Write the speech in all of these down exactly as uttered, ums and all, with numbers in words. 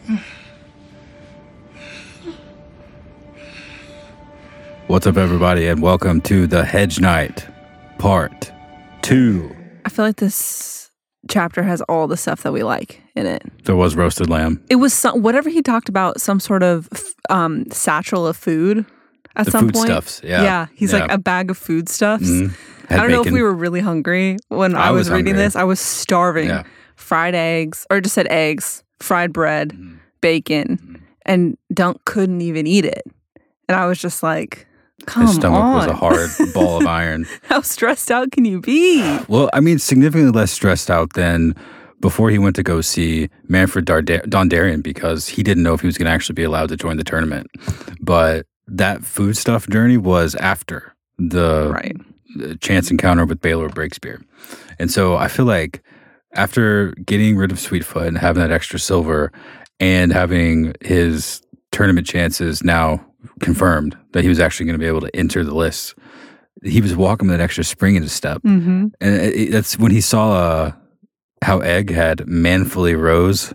What's up, everybody, and welcome to the Hedge Knight Part two. I feel like this chapter has all the stuff that we like in it. There was roasted lamb. It was some, whatever he talked about, some sort of um, satchel of food at The some food point. stuffs, yeah. Yeah, he's Yeah. like a bag of foodstuffs. Mhm. I Had don't know if bacon. we were really hungry when I, I was, was reading hungry. this. I was starving. Yeah. Fried eggs, or just said eggs, fried bread, Mhm. bacon, Mhm. and Dunk couldn't even eat it. And I was just like, come His stomach on. was a hard ball of iron. How stressed out can you be? Well, I mean, significantly less stressed out than before he went to go see Manfred Darda- Dondarrion because he didn't know if he was going to actually be allowed to join the tournament. But that food stuff journey was after the, Right. the chance encounter with Baelor Breakspear. And so I feel like after getting rid of Sweetfoot and having that extra silver and having his tournament chances now confirmed that he was actually going to be able to enter the list, he was walking with that extra spring in his step. Mm-hmm. And it, it- that's when he saw uh, how Egg had manfully rose.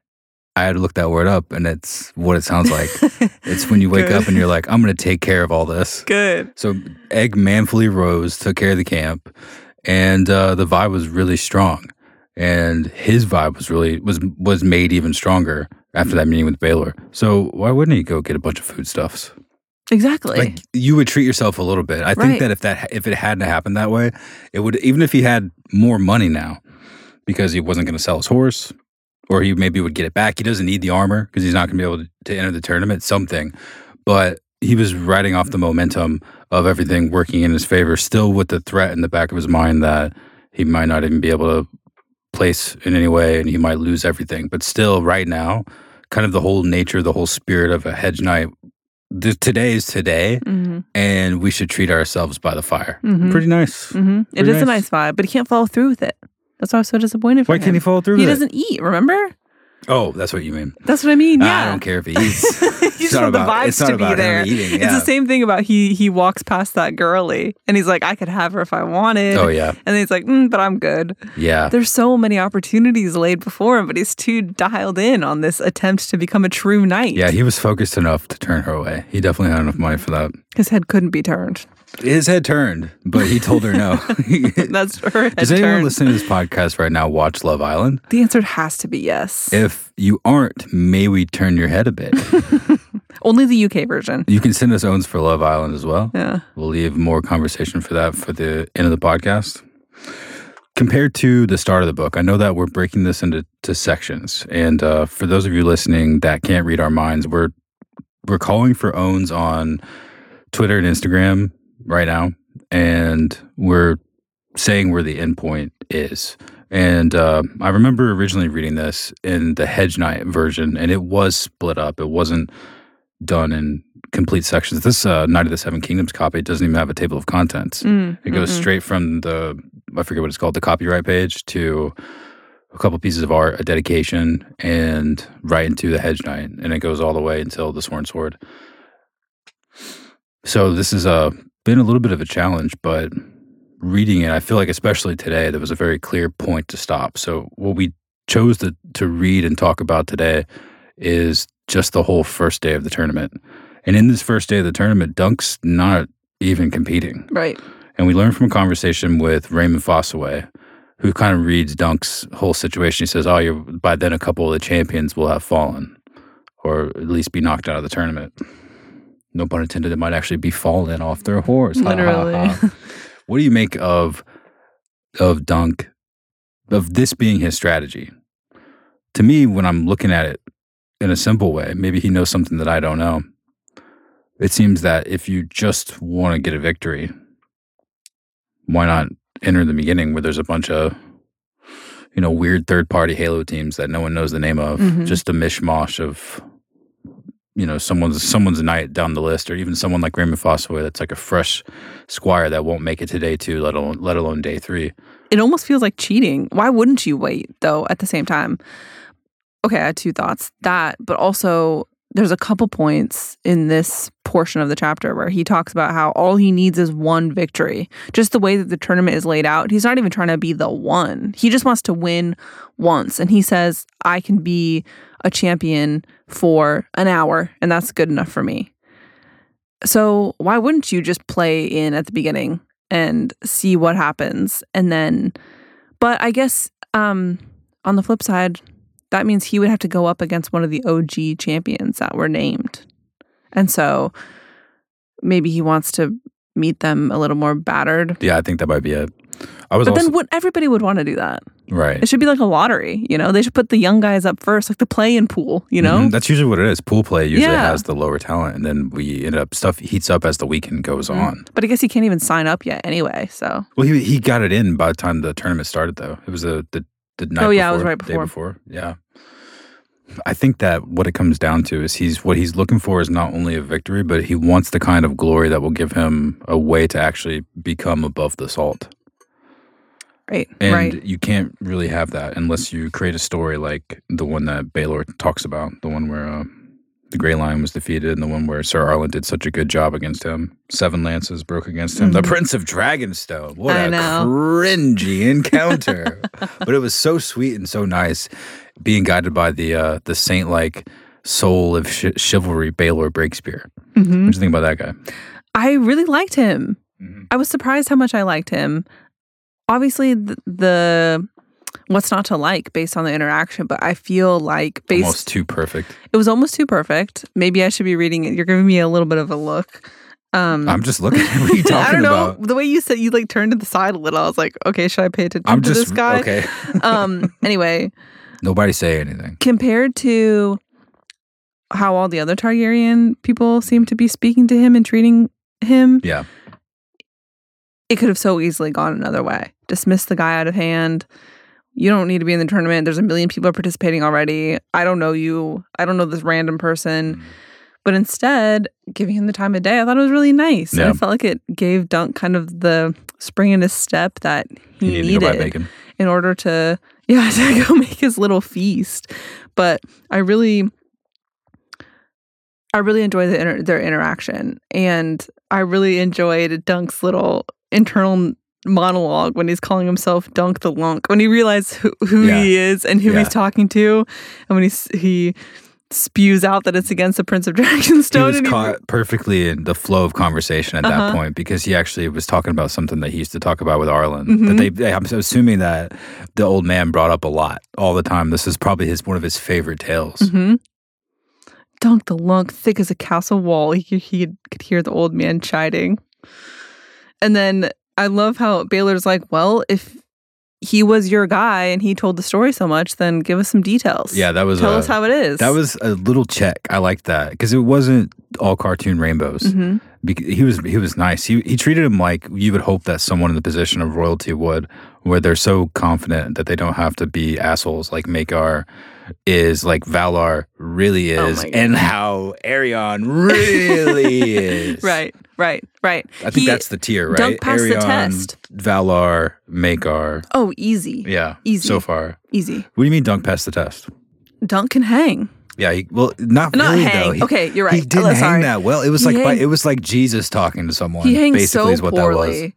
I had to look that word up, and it's what it sounds like. It's when you wake Good. up and you're like, I'm going to take care of all this. Good. So Egg manfully rose, took care of the camp, and uh, the vibe was really strong. And his vibe was really was was made even stronger after that meeting with Baelor. So why wouldn't he go get a bunch of foodstuffs? Exactly. Like you would treat yourself a little bit. I think Right. that if that if it hadn't happened that way, it would, even if he had more money now, because he wasn't going to sell his horse, or he maybe would get it back. He doesn't need the armor because he's not going to be able to, to enter the tournament. Something, but he was riding off the momentum of everything working in his favor, still with the threat in the back of his mind that he might not even be able to place in any way, and he might lose everything. But still, right now, kind of the whole nature, the whole spirit of a hedge knight. The, today is today, mm-hmm. and we should treat ourselves by the fire. Mhm. Pretty nice. Mm-hmm. It Pretty is a nice. nice vibe, but he can't follow through with it. That's why I was so disappointed for Why him. can't he follow through He with doesn't eat, remember? it? Oh, that's what you mean. That's what I mean, yeah. I don't care if he eats. You It's just not want the about- vibes it's not to be about him there. eating, It's yeah. the same thing about he he walks past that girly, and he's like, I could have her if I wanted. Oh, yeah. And then he's like, mm, but I'm good. Yeah. There's so many opportunities laid before him, but he's too dialed in on this attempt to become a true knight. Yeah, he was focused enough to turn her away. He definitely had enough money for that. His head couldn't be turned. His head turned, but he told her no. That's her head Does anyone turned. listening to this podcast right now watch Love Island? The answer has to be yes. If you aren't, may we turn your head a bit? Only the U K version. You can send us owns for Love Island as well. Yeah. We'll leave more conversation for that for the end of the podcast. Compared to the start of the book, I know that we're breaking this into to sections. And uh, for those of you listening that can't read our minds, we're we're calling for owns on Twitter and Instagram right now. And we're saying where the endpoint is. And uh, I remember originally reading this in the Hedge Knight version, and it was split up. It wasn't done in complete sections. This uh, Knight of the Seven Kingdoms copy doesn't even have a table of contents. Mm, It goes mm-mm. straight from the, I forget what it's called, the copyright page to a couple pieces of art, a dedication, and right into the Hedge Knight. And it goes all the way until the Sworn Sword. So this has uh, been a little bit of a challenge, but reading it, I feel like especially today, there was a very clear point to stop. So what we chose to, to read and talk about today is just the whole first day of the tournament. And in this first day of the tournament, Dunk's not even competing. Right. And we learned from a conversation with Raymond Fossaway, who kind of reads Dunk's whole situation. He says, oh, you're, by then a couple of the champions will have fallen, or at least be knocked out of the tournament. No pun intended, it might actually be fallen off their horse. Ha, ha, Literally. ha. What do you make of of Dunk, of this being his strategy? To me, when I'm looking at it in a simple way, maybe he knows something that I don't know. It seems that if you just want to get a victory, why not enter the beginning where there's a bunch of, you know, weird third-party Halo teams that no one knows the name of, Mhm. just a mishmash of, you know, someone's someone's knight down the list, or even someone like Raymond Fossaway that's like a fresh squire that won't make it to day two, let alone let alone day three. It almost feels like cheating. Why wouldn't you wait, though, at the same time? Okay, I had two thoughts. That, but also there's a couple points in this portion of the chapter where he talks about how all he needs is one victory. Just the way that the tournament is laid out, he's not even trying to be the one. He just wants to win once. And he says, I can be a champion for an hour, and that's good enough for me. So why wouldn't you just play in at the beginning and see what happens? And then, but I guess um, on the flip side, that means he would have to go up against one of the O G champions that were named. And so maybe he wants to meet them a little more battered. Yeah, I think that might be it. I was but also, then would, everybody would want to do that. Right. It should be like a lottery, you know? They should put the young guys up first, like the play-in pool, you know? Mm-hmm. That's usually what it is. Pool play usually Yeah. has the lower talent, and then we end up, stuff heats up as the weekend goes Mm-hmm. on. But I guess he can't even sign up yet anyway, so. Well, he he got it in by the time the tournament started, though. It was the, the, the night Oh, yeah, before, it was right day before. before. Yeah. I think that what it comes down to is he's what he's looking for is not only a victory, but he wants the kind of glory that will give him a way to actually become above the salt. Right, And right. you can't really have that unless you create a story like the one that Baylor talks about, the one where uh, the Grey Lion was defeated and the one where Sir Arlen did such a good job against him. Seven lances broke against him. Mm-hmm. The Prince of Dragonstone. What I a know. cringy encounter. But it was so sweet and so nice being guided by the uh, the saint-like soul of sh- chivalry, Baylor Breakspear. Mm-hmm. What do you think about that guy? I really liked him. Mm-hmm. I was surprised how much I liked him. Obviously, the, the what's not to like based on the interaction, but I feel like based Almost too perfect. it was almost too perfect. Maybe I should be reading it. You're giving me a little bit of a look. Um, I'm just looking at what are you talking I don't know. about. The way you said you like turned to the side a little, I was like, okay, should I pay attention I'm to just this guy? okay. um. Anyway, Nobody say anything. compared to how all the other Targaryen people seem to be speaking to him and treating him, Yeah. it could have so easily gone another way. Dismiss the guy out of hand. You don't need to be in the tournament. There's a million people participating already. I don't know you. I don't know this random person. Mm. But instead, giving him the time of day, I thought it was really nice. Yeah. And I felt like it gave Dunk kind of the spring in his step that he You need needed to go buy bacon. in order to, yeah, to go make his little feast. But I really, I really enjoyed the inter- their interaction. And I really enjoyed Dunk's little internal monologue when he's calling himself Dunk the Lunk, when he realized who, who Yeah. he is and who Yeah. he's talking to, and when he s- he spews out that it's against the Prince of He Dragonstone. was and he- caught perfectly in the flow of conversation at Uh-huh. that point because he actually was talking about something that he used to talk about with Arlen. Mhm. That they, they, I'm assuming that the old man brought up a lot all the time. This is probably his one of his favorite tales. Mhm. Dunk the Lunk, thick as a castle wall. He, could- he could hear the old man chiding. And then I love how Baylor's like, well, if he was your guy and he told the story so much, then give us some details. Yeah, that was Tell a, us how it is. that was a little check. I liked that because it wasn't all cartoon rainbows. Mhm. Bec- He was he was nice. He he treated him like you would hope that someone in the position of royalty would, where they're so confident that they don't have to be assholes like Maekar is, like Valar really Oh is, my God. and how Arion really is. Right, right, right. I think He- that's the tier, right? Dunk passed the Arion, test. Valar, Maekar. Oh, easy. Yeah, Easy. so far. Easy. What do you mean Dunk passed the test? Dunk can hang. Yeah, he, well, not, Not really hang. though. He, Okay, you're right. He didn't Oh, hang sorry. that well. It was He like by, hang- it was like Jesus talking to someone. He hangs basically so is what poorly.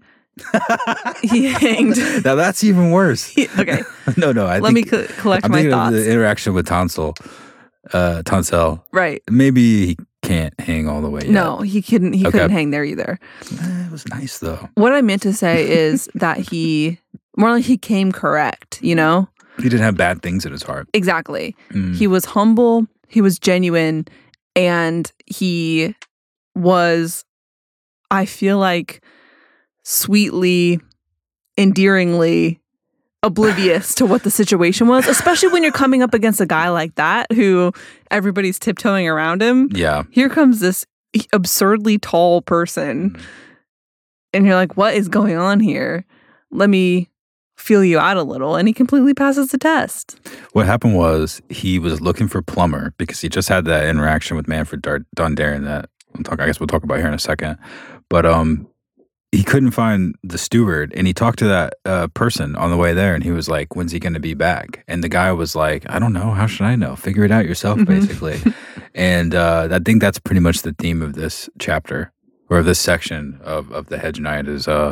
he hanged. that was. Now that's even worse. He- okay, no, no. I let me think, co- collect I'm my thinking thoughts. of the interaction with Tonsil, uh, Tonsel. Right. Maybe he can't hang all the way yet. No, he couldn't. He Okay. couldn't hang there either. Eh, it was nice though. What I meant to say is that he, more like he came correct. You know, He didn't have bad things in his heart. exactly. Mm. He was humble. He was genuine, and he was, I feel like, sweetly, endearingly oblivious to what the situation was, especially when you're coming up against a guy like that who everybody's tiptoeing around him. Yeah. Here comes this absurdly tall person, Mm. and you're like, what is going on here? Let me feel you out a little. And he completely passes the test. What happened was he was looking for Plumber because he just had that interaction with Manfred Dar- Dondarrion that we'll talk, I guess we'll talk about here in a second. But um, he couldn't find the steward, and he talked to that uh, person on the way there, and he was like, when's he going to be back? And the guy was like, I don't know. How should I know? Figure it out yourself, Mhm. basically. And uh, I think that's pretty much the theme of this chapter or this section of, of the Hedge Knight is uh,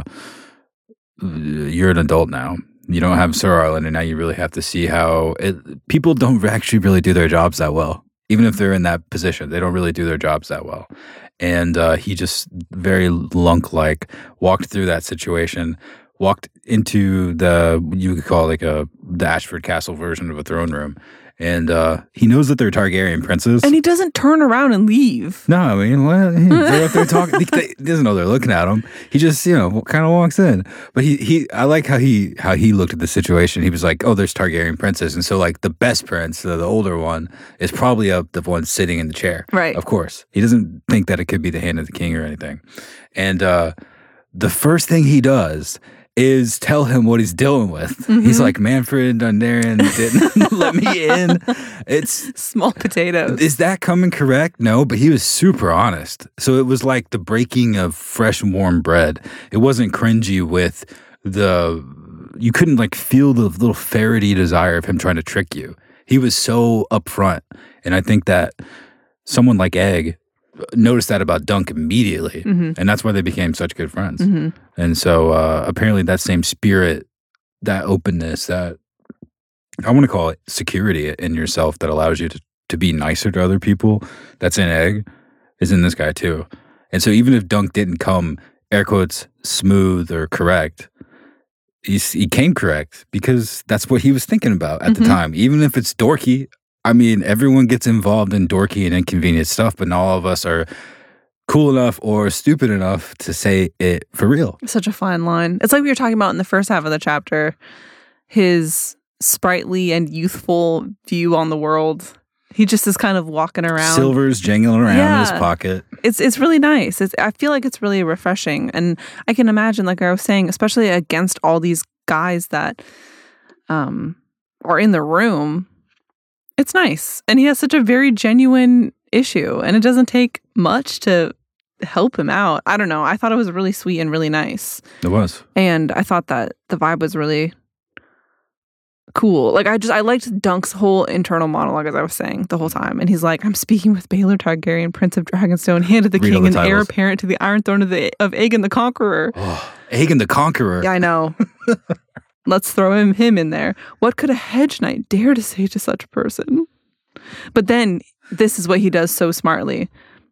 you're an adult now. You don't have Sir Arlen, and now you really have to see how it, people don't actually really do their jobs that well. Even if they're in that position, they don't really do their jobs that well. And uh, he just very Lunk-like walked through that situation, walked into the, you could call it like a, the Ashford Castle version of a throne room. And uh, he knows that they're Targaryen princes. And he doesn't turn around and leave. No, I mean, what? They're up there talking. He doesn't know they're looking at him. He just, you know, kind of walks in. But he, he, I like how he, how he looked at the situation. He was like, "Oh, there's Targaryen princes," and so like the best prince, the, the older one, is probably up the one sitting in the chair. Right. Of course, he doesn't think that it could be the hand of the king or anything. And uh, the first thing he does is tell him what he's dealing with. Mm-hmm. He's like, Manfred Dondarrion didn't let me in. It's small potatoes. Is that coming correct? No, but he was super honest. So it was like the breaking of fresh, warm bread. It wasn't cringy with the, you couldn't like feel the little ferrety desire of him trying to trick you. He was so upfront. And I think that someone like Egg noticed that about Dunk immediately, mm-hmm. and that's why they became such good friends. Mm-hmm. And so uh, apparently that same spirit, that openness, that I want to call it security in yourself that allows you to, to be nicer to other people, that's in Egg, is in this guy too. And so even if Dunk didn't come, air quotes, smooth or correct, he, he came correct because that's what he was thinking about at mm-hmm. the time. Even if it's dorky, I mean, everyone gets involved in dorky and inconvenient stuff, but not all of us are cool enough or stupid enough to say it for real. Such a fine line. It's like we were talking about in the first half of the chapter, his sprightly and youthful view on the world. He just is kind of walking around. Silver's jangling around yeah. in his pocket. It's it's really nice. It's, I feel like it's really refreshing. And I can imagine, like I was saying, especially against all these guys that um, are in the room, it's nice. And he has such a very genuine issue. And it doesn't take much to help him out. I don't know. I thought it was really sweet and really nice. It was. And I thought that the vibe was really cool. Like, I just, I liked Dunk's whole internal monologue, as I was saying, the whole time. And he's like, I'm speaking with Baelor Targaryen, Prince of Dragonstone, hand of the Read king, the and titles. heir apparent to the Iron Throne of, the, of Aegon the Conqueror. Oh, Aegon the Conqueror. Yeah, I know. Let's throw him, him in there. What could a hedge knight dare to say to such a person? But then, this is what he does so smartly.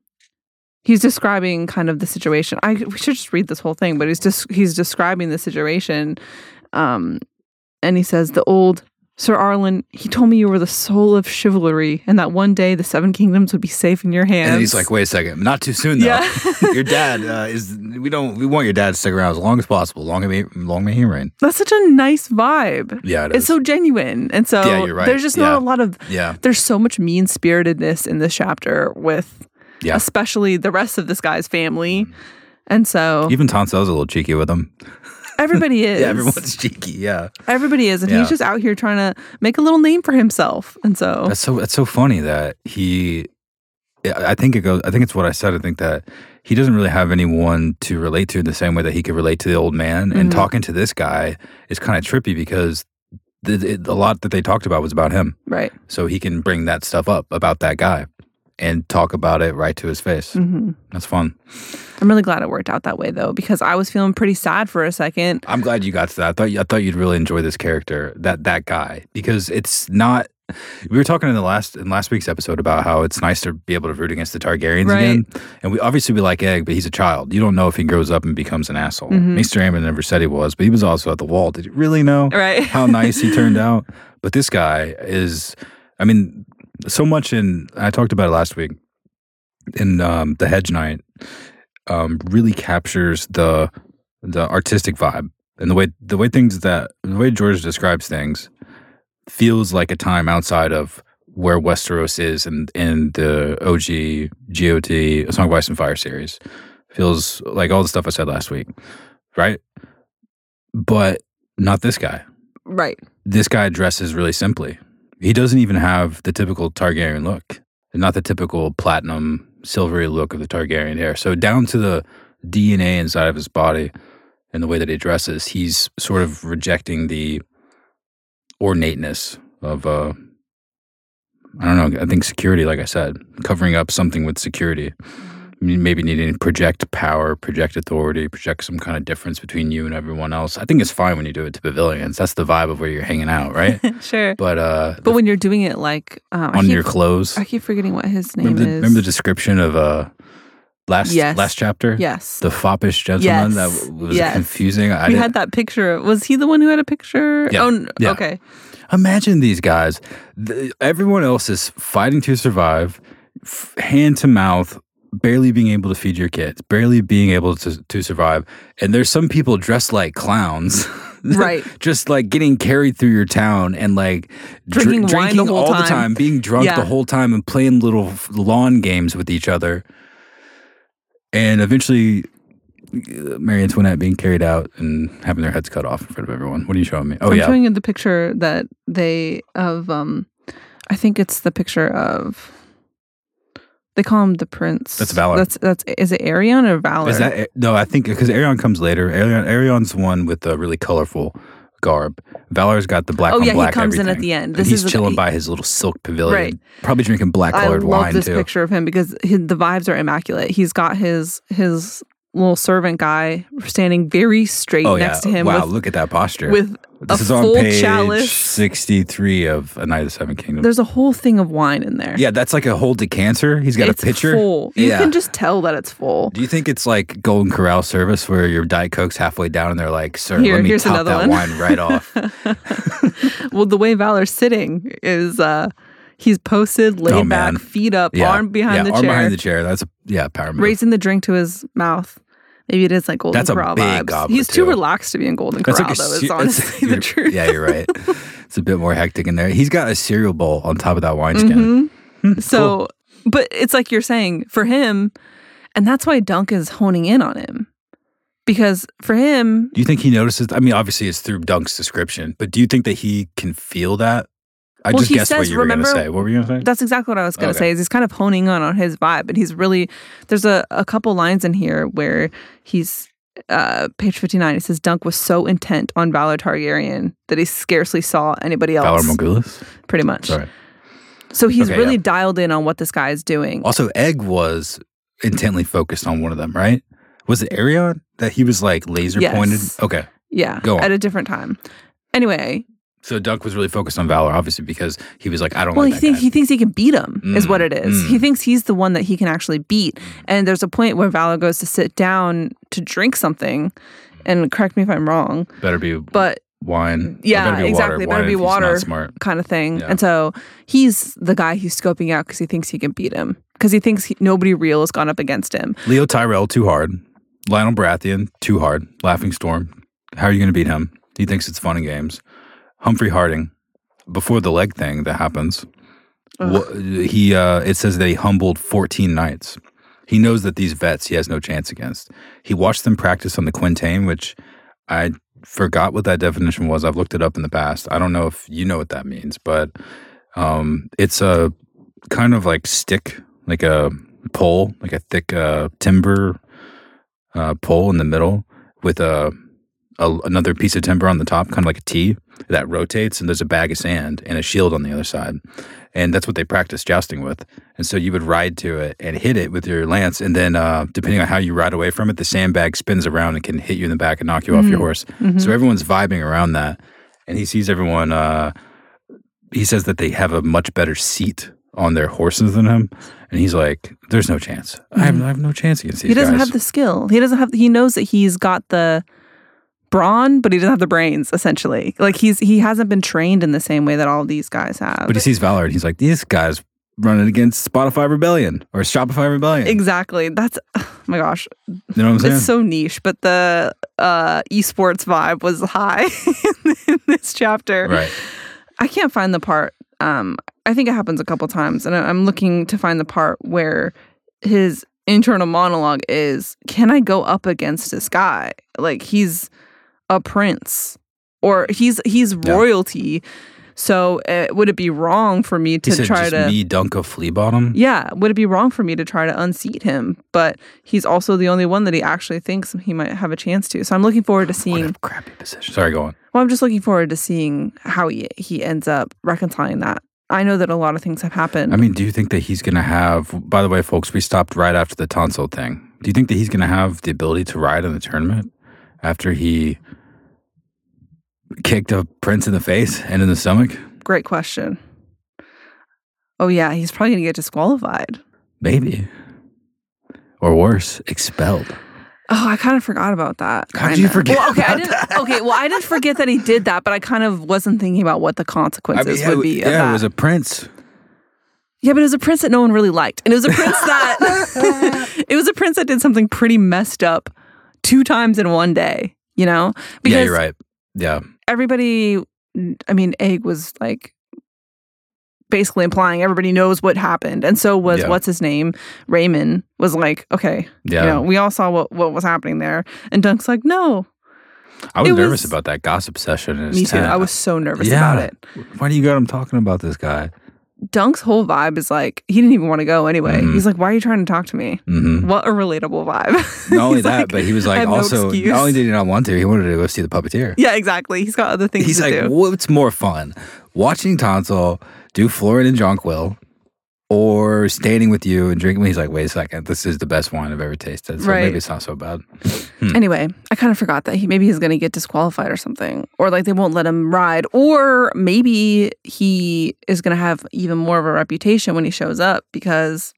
He's describing kind of the situation. I we should just read this whole thing, but he's just he's describing the situation. Um, and he says, the old Sir Arlen, he told me you were the soul of chivalry, and that one day the Seven Kingdoms would be safe in your hands. And he's like, wait a second, not too soon though. Yeah. Your dad uh, is. We don't. We want your dad to stick around as long as possible. Long may, long may he reign. That's such a nice vibe. Yeah, it is. It's so genuine, and so yeah, you're right. there's just yeah. not a lot of. Yeah. There's so much mean spiritedness in this chapter with, yeah. especially the rest of this guy's family, and so even Toncel's a little cheeky with him. Everybody is. Yeah, everyone's cheeky. Yeah, everybody is, and yeah. he's just out here trying to make a little name for himself. And so that's so that's so funny that he. I think it goes. I think it's what I said. I think that he doesn't really have anyone to relate to in the same way that he could relate to the old man. Mm-hmm. And talking to this guy is kind of trippy because the, it, a lot that they talked about was about him. Right. So he can bring that stuff up about that guy and talk about it right to his face. Mm-hmm. That's fun. I'm really glad it worked out that way, though, because I was feeling pretty sad for a second. I'm glad you got to that. I thought I thought you'd really enjoy this character, that that guy, because it's not. We were talking in the last in last week's episode about how it's nice to be able to root against the Targaryens right. again, and we obviously we like Egg, but he's a child. You don't know if he grows up and becomes an asshole. Mm-hmm. Maester Aemon never said he was, but he was also at the wall. Did you really know right. how nice he turned out? But this guy is, I mean, so much in. I talked about it last week. In um, the Hedge Knight, um, really captures the the artistic vibe and the way the way things that the way George describes things feels like a time outside of where Westeros is in in the O G G O T A Song of Ice and Fire series. Feels like all the stuff I said last week, right? But not this guy. Right. This guy dresses really simply. He doesn't even have the typical Targaryen look. Not the typical platinum, silvery look of the Targaryen hair. So down to the D N A inside of his body and the way that he dresses, he's sort of rejecting the ornateness of uh, I don't know. I think security, like I said, covering up something with security. Maybe needing to project power, project authority, project some kind of difference between you and everyone else. I think it's fine when you do it to pavilions. That's the vibe of where you're hanging out, right? Sure. But uh, but when you're doing it like um, on your clothes, I keep forgetting what his name remember the, is. remember the description of uh last Yes. last chapter? Yes. The foppish gentleman. Yes. That w- was Yes. confusing. I we didn't- had that picture. Was he the one who had a picture? Yeah. Oh, n- Yeah. okay. Imagine these guys. The, everyone else is fighting to survive, f- hand to mouth, barely being able to feed your kids, barely being able to, to survive. And there's some people dressed like clowns. Right. Just like getting carried through your town and like dr- Drinking wine drinking the whole all the time. time, being drunk Yeah. the whole time and playing little f- lawn games with each other. And eventually, uh, Marie Antoinette being carried out and having their heads cut off in front of everyone. What are you showing me? Oh, I'm yeah. showing you the picture that they of um I think it's the picture of they call him the prince. That's Valor. That's that's is it Arion or Valor? Is that no? I think because Arion comes later. Arion, Arion's the one with the really colorful garb. Valor's got the black Oh, on yeah, he black. comes in everything. at the end. And This he's is- chilling by his little silk pavilion, Right. probably drinking black I colored love wine this too. picture of him because his, the vibes are immaculate. He's got his his little servant guy standing very straight Oh next yeah! to him Wow, with, look at that posture. with this a is on full page chalice. sixty-three of A Night of the Seven Kingdoms. There's a whole thing of wine in there. Yeah, that's like a whole decanter. He's got it's a pitcher. full. You yeah. can just tell that it's full. Do you think it's like Golden Corral service where your Diet Coke's halfway down and they're like, "Sir, Here, let me here's top another that one." wine right off." Well, the way Valor's sitting is uh he's posted, laid Oh, back, man. feet up, Yeah, arm behind yeah, the arm chair, behind the chair. That's a yeah, power move. raising the drink to his mouth. Maybe it is like Golden That's a Corral big vibes. goblet, He's too too. relaxed to be in Golden That's Corral, like a though. se- It's that's- honestly the you're- truth. Yeah, you're right. It's a bit more hectic in there. He's got a cereal bowl on top of that wineskin. Mhm. So, but it's like you're saying for him, and that's why Dunk is honing in on him. Because for him, Do you think he notices? I mean, obviously it's through Dunk's description, but do you think that he can feel that? I Well, just he guessed what says, you were going to remember- say. What were you going to say? that's exactly what I was going to Okay. say. Is he's kind of honing on on his vibe, and he's really there's a, a couple lines in here where he's uh, page fifty-nine. It says Dunk was so intent on Valor Targaryen that he scarcely saw anybody Valor else. Morghulis? Pretty much. Sorry. So he's Okay, really yeah. dialed in on what this guy is doing. Also, Egg was intently focused on one of them, right? Was it Arion that he was like laser Yes. pointed? Okay. Yeah, Go on. at a different time. Anyway, So Dunk was really focused on Valor, obviously, because he was like, I don't well, like he that thinks guy. he thinks he can beat him, is Mm, what it is. mm. He thinks he's the one that he can actually beat. And there's a point where Valor goes to sit down to drink something, and correct me if I'm wrong, better be but wine. or yeah, better be exactly, Water. better be Wine if he's not water. smart. kind of thing. Yeah. And so he's the guy he's scoping out because he thinks he can beat him, because he thinks he, nobody real has gone up against him. Leo Tyrell, too hard. Lionel Baratheon, too hard. Laughing Storm. How are you going to beat him? He thinks it's fun and games. Humphrey Harding, before the leg thing that happens, wha- he uh, it says that he humbled fourteen knights. He knows that these vets he has no chance against. He watched them practice on the Quintain, which I forgot what that definition was. I've looked it up in the past. I don't know if you know what that means, but um, it's a kind of like stick, like a pole, like a thick uh, timber uh, pole in the middle with a, a another piece of timber on the top, kind of like a T that rotates, and there's a bag of sand and a shield on the other side. And that's what they practice jousting with. And so you would ride to it and hit it with your lance, and then uh, depending on how you ride away from it, the sandbag spins around and can hit you in the back and knock you off your horse. So everyone's vibing around that. And he sees everyone, uh, he says that they have a much better seat on their horses than him. And he's like, there's no chance. I, have, I have no chance against these He doesn't guys. have the skill. He doesn't have. He knows that he's got the brawn, but he doesn't have the brains. Essentially, like he's he hasn't been trained in the same way that all these guys have. But he sees Valor and he's like, these guys running against Spotify Rebellion or Shopify Rebellion. Exactly. That's oh my gosh. You know what I'm saying? It's so niche, but the uh, esports vibe was high in this chapter. Right. I can't find the part. Um, I think it happens a couple times, and I- I'm looking to find the part where his internal monologue is, "Can I go up against this guy? Like he's a prince, or he's he's Yeah. royalty. So uh, would it be wrong for me He to said, try just to?" me dunk a flea bottom. Yeah, would it be wrong for me to try to unseat him? But he's also the only one that he actually thinks he might have a chance to. So I'm looking forward to What seeing. a crappy position. Sorry, go on. Well, I'm just looking forward to seeing how he he ends up reconciling that. I know that a lot of things have happened. I mean, do you think that he's going to have, by the way, folks, we stopped right after the tonsil thing. Do you think that he's going to have the ability to ride in the tournament after he kicked a prince in the face and in the stomach? Great question. Oh, yeah, he's probably going to get disqualified. Maybe. Or worse, expelled. Oh, I kind of forgot about that. How did you forget well, okay, about I didn't, that? Okay, well, I didn't forget that he did that, but I kind of wasn't thinking about what the consequences I mean, yeah, would be of yeah, that. it was a prince. Yeah, but it was a prince that no one really liked. And it was a prince that it was a prince that did something pretty messed up two times in one day, you know? Because yeah, you're right. Yeah. everybody, I mean, Egg was like basically implying everybody knows what happened. And so was, Yeah. what's his name? Raymond was like, okay, Yeah. you know, we all saw what, what was happening there. And Dunk's like, no. I was It nervous was- about that gossip session. In his Me too. tent. I was so nervous Yeah. about it. Why do you got him talking about this guy? Dunk's whole vibe is like, he didn't even want to go anyway. Mhm. He's like, why are you trying to talk to me? Mm-hmm. What a relatable vibe. Not only He's that, like, but he was I like have no also, excuse. not only did he not want to, he wanted to go see the puppeteer. Yeah, exactly. He's got other things He's to like, do. what's more fun? Watching Tonsil do Florin and Jonquil or standing with you and drinking? He's like, wait a second, this is the best wine I've ever tasted. So Right. maybe it's not so bad. Anyway, I kind of forgot that he maybe he's going to get disqualified or something, or like they won't let him ride, or maybe he is going to have even more of a reputation when he shows up because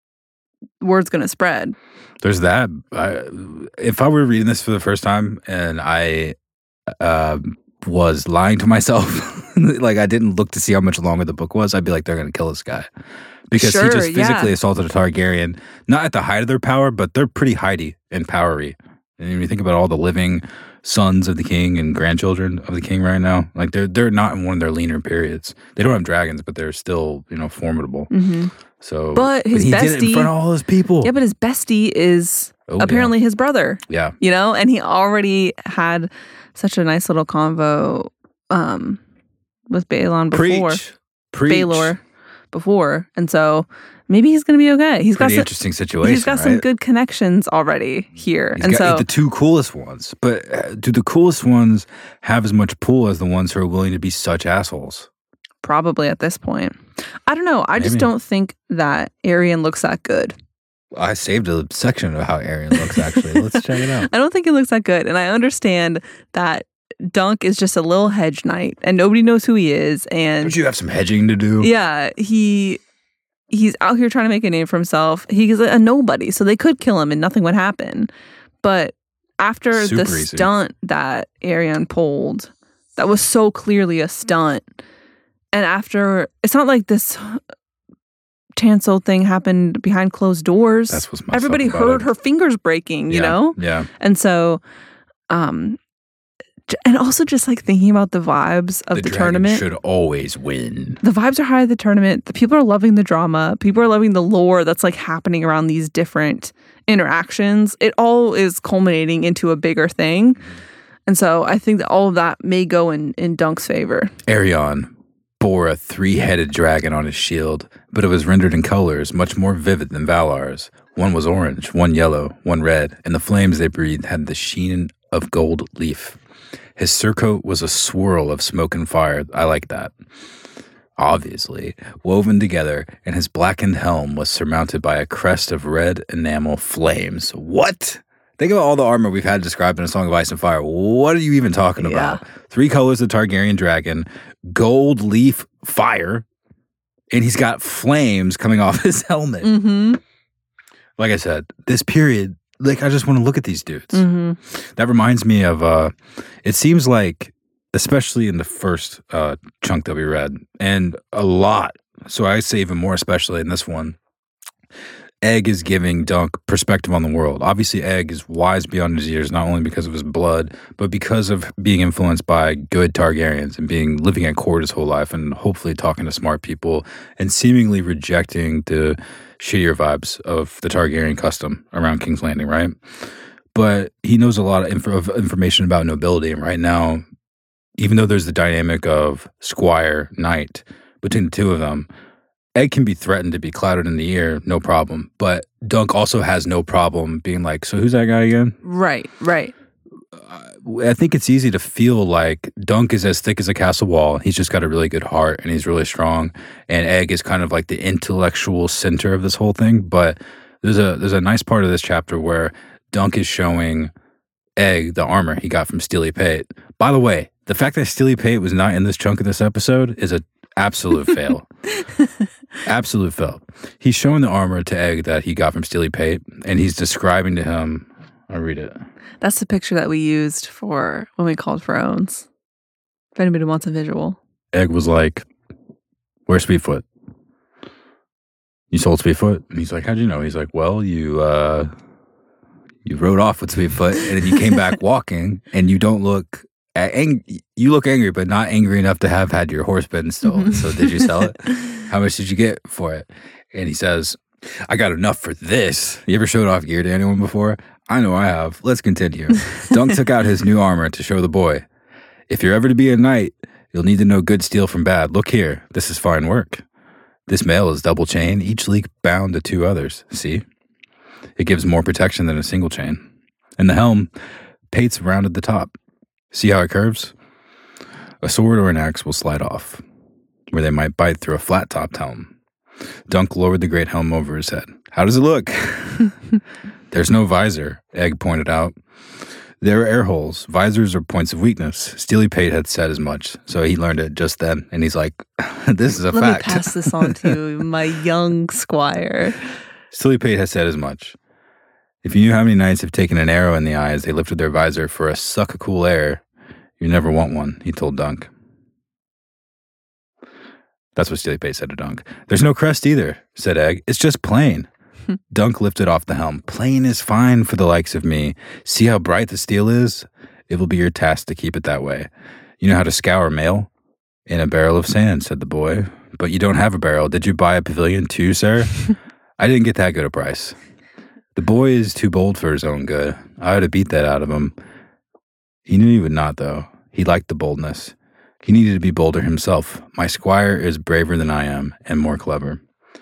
word's going to spread. There's that. I, if I were reading this for the first time and I uh, was lying to myself, like I didn't look to see how much longer the book was, I'd be like, they're going to kill this guy. Because Sure, he just physically yeah. assaulted a Targaryen, not at the height of their power, but they're pretty heighty and powery. And when you think about all the living sons of the king and grandchildren of the king right now, like they're they're not in one of their leaner periods. They don't have dragons, but they're still, you know, formidable. Mm-hmm. So, But his he did it in bestie- front of all those people. Yeah, but his bestie is Oh, apparently his brother, yeah. you know, and he already had such a nice little convo um, with Balon before. Preach. Preach. Baelor before. And so maybe he's going to be okay. He's Pretty got some, interesting situation. he's got some right? good connections already here. He's and got so the two coolest ones. But uh, do the coolest ones have as much pull as the ones who are willing to be such assholes? probably at this point. I don't know. I just Maybe. don't think that Arian looks that good. I saved a section of how Arian looks, actually. Let's check it out. I don't think he looks that good. And I understand that Dunk is just a little hedge knight and nobody knows who he is. And Don't you have some hedging to do? yeah, he he's out here trying to make a name for himself. He's a nobody, so they could kill him and nothing would happen. But after Super the easy. stunt that Arian pulled, that was so clearly a stunt. And after, it's not like this Tansel thing happened behind closed doors. That's what's messed Everybody up about heard it. her fingers breaking, you Yeah, know? Yeah. And so, um, j- and also just like thinking about the vibes of the, dragon tournament. should always win. The vibes are high at the tournament. The people are loving the drama. People are loving the lore that's like happening around these different interactions. It all is culminating into a bigger thing. And so I think that all of that may go in, in Dunk's favor. Arion bore a three-headed dragon on his shield, but it was rendered in colors much more vivid than Valar's. One was orange, one yellow, one red, and the flames they breathed had the sheen of gold leaf. His surcoat was a swirl of smoke and fire. I like that. Obviously, woven together, and his blackened helm was surmounted by a crest of red enamel flames. What? Think about all the armor we've had described in A Song of Ice and Fire. What are you even talking about? Yeah. Three colors of Targaryen dragon, gold leaf fire, and he's got flames coming off his helmet. Mm-hmm. Like I said, this period, like I just want to look at these dudes. Mm-hmm. That reminds me of, uh, it seems like, especially in the first uh, chunk that we read, and a lot, so I say even more especially in this one, Egg is giving Dunk perspective on the world. Obviously, Egg is wise beyond his years, not only because of his blood, but because of being influenced by good Targaryens and being living at court his whole life and hopefully talking to smart people and seemingly rejecting the shittier vibes of the Targaryen custom around King's Landing, right? But he knows a lot of, inf- of information about nobility, and right now, even though there's the dynamic of squire, knight, between the two of them, Egg can be threatened to be clouded in the ear, no problem. But Dunk also has no problem being like, so who's that guy again? Right, right. I think it's easy to feel like Dunk is as thick as a castle wall. He's just got a really good heart and he's really strong. And Egg is kind of like the intellectual center of this whole thing. But there's a there's a nice part of this chapter where Dunk is showing Egg the armor he got from Steely Pate. By the way, the fact that Steely Pate was not in this chunk of this episode is an absolute fail. Absolute fail. He's showing the armor to Egg that he got from Steely Pate, and he's describing to him. I'll read it. That's the picture that we used for when we called for owns. If anybody wants a visual. Egg was like, "Where's Speedfoot? You sold Speedfoot?" And he's like, "How'd you know?" He's like, "Well, you uh, you rode off with Speedfoot, and then you came back walking, and you don't look ang- you look angry, but not angry enough to have had your horse been stolen. So did you sell it? How much did you get for it?" And he says, "I got enough for this." You ever showed off gear to anyone before? I know I have. Let's continue. Dunk took out his new armor to show the boy. "If you're ever to be a knight, you'll need to know good steel from bad. Look here. This is fine work. This mail is double chain, each leak bound to two others. See? It gives more protection than a single chain. And the helm, Pate's rounded the top. See how it curves? A sword or an axe will slide off, where they might bite through a flat-topped helm." Dunk lowered the great helm over his head. "How does it look?" "There's no visor," Egg pointed out. "There are air holes. Visors are points of weakness." Steely Pate had said as much, so he learned it just then, and he's like, "This is a Let fact." me pass this on to my young squire. Steely Pate had said as much. "If you knew how many knights have taken an arrow in the eye as they lifted their visor for a suck of cool air, you never want one," he told Dunk. That's what Steely Pate said to Dunk. "There's no crest either," said Egg. "It's just plain." Dunk lifted off the helm. "Plain is fine for the likes of me. See how bright the steel is? It will be your task to keep it that way. You know how to scour mail?" "In a barrel of sand," said the boy. "But you don't have a barrel. Did you buy a pavilion too, sir?" "I didn't get that good a price." "The boy is too bold for his own good. I ought to beat that out of him." He knew he would not, though. He liked the boldness. He needed to be bolder himself. "My squire is braver than I am, and more clever."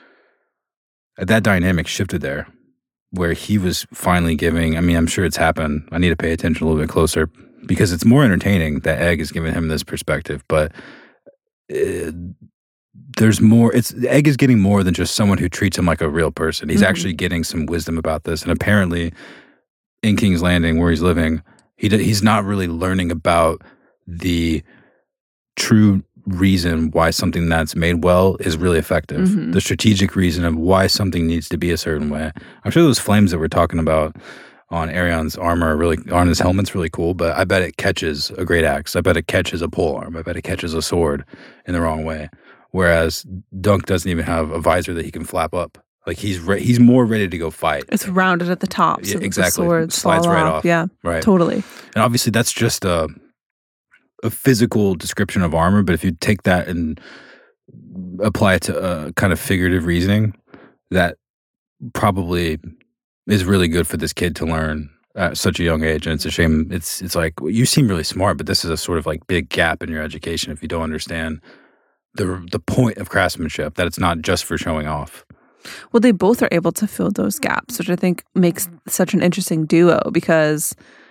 That dynamic shifted there, where he was finally giving, I mean, I'm sure it's happened. I need to pay attention a little bit closer, because it's more entertaining that Egg is giving him this perspective, but uh, there's more, it's, Egg is getting more than just someone who treats him like a real person. He's mm-hmm. actually getting some wisdom about this, and apparently in King's Landing, where he's living, he he's not really learning about the true reason why something that's made well is really effective. Mm-hmm. The strategic reason of why something needs to be a certain way. I'm sure those flames that we're talking about on Arion's armor are really, on his helmet's really cool, but I bet it catches a great axe. I bet it catches a polearm. I bet it catches a sword in the wrong way. Whereas Dunk doesn't even have a visor that he can flap up. Like he's re- he's more ready to go fight. It's rounded at the top, so yeah, exactly. The sword slides right off. off. Yeah, right. Totally. And obviously that's just a a physical description of armor, but if you take that and apply it to a kind of figurative reasoning, that probably is really good for this kid to learn at such a young age. And it's a shame. It's it's like, well, you seem really smart, but this is a sort of like big gap in your education if you don't understand the the point of craftsmanship, that it's not just for showing off. Well, they both are able to fill those gaps, which I think makes such an interesting duo, because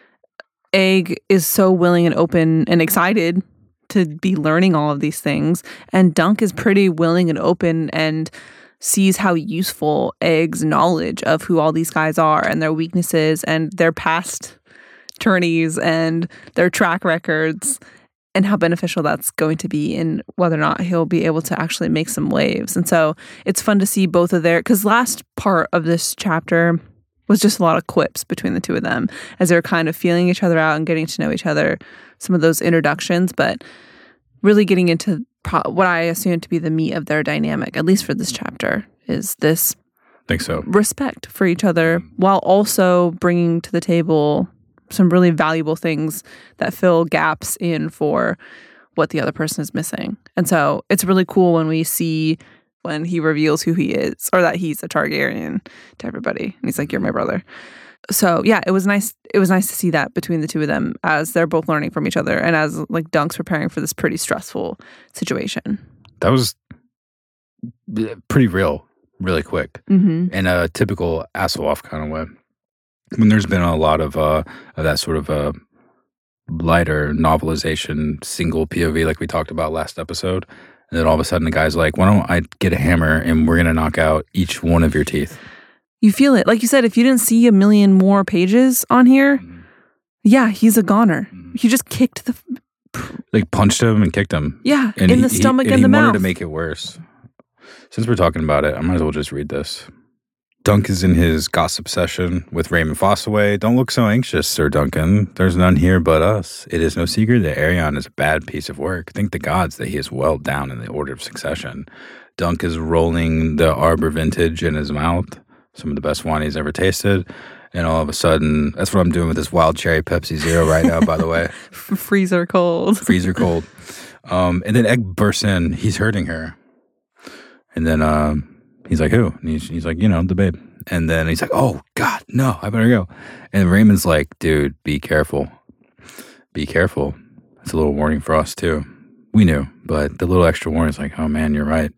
Egg is so willing and open and excited to be learning all of these things, and Dunk is pretty willing and open and sees how useful Egg's knowledge of who all these guys are and their weaknesses and their past tourneys and their track records, and how beneficial that's going to be in whether or not he'll be able to actually make some waves. And so it's fun to see both of their, because last part of this chapter was just a lot of quips between the two of them as they're kind of feeling each other out and getting to know each other, some of those introductions, but really getting into pro- what I assume to be the meat of their dynamic, at least for this chapter, is this think so. respect for each other while also bringing to the table some really valuable things that fill gaps in for what the other person is missing. And so it's really cool when we see when he reveals who he is, or that he's a Targaryen to everybody. And he's like, "You're my brother." So yeah, it was nice. It was nice to see that between the two of them as they're both learning from each other, and as like Dunk's preparing for this pretty stressful situation. That was pretty real, really quick, mm-hmm. in a typical Hasselhoff kind of way. When there's been a lot of uh, of that sort of uh, lighter novelization, single P O V like we talked about last episode. And then all of a sudden the guy's like, why don't I get a hammer and we're going to knock out each one of your teeth? You feel it. Like you said, if you didn't see a million more pages on here, mm-hmm. yeah, he's a goner. Mm-hmm. He just kicked the... Like punched him and kicked him. Yeah, and in he, the stomach he, and, and the mouth. He wanted to make it worse. Since we're talking about it, I might as well just read this. Dunk is in his gossip session with Raymond Fossaway. Don't look so anxious, Sir Duncan. There's none here but us. It is no secret that Arion is a bad piece of work. Thank the gods that he is well down in the order of succession. Dunk is rolling the Arbor Vintage in his mouth, some of the best wine he's ever tasted. And all of a sudden, that's what I'm doing with this Wild Cherry Pepsi Zero right now, by the way. Freezer cold. Freezer cold. Um, and then Egg bursts in. He's hurting her. And then... Um, He's like, who? And he's, he's like, you know, the babe. And then he's like, oh, God, no, I better go. And Raymond's like, dude, be careful. Be careful. That's a little warning for us, too. We knew, but the little extra warning is like, oh, man, you're right.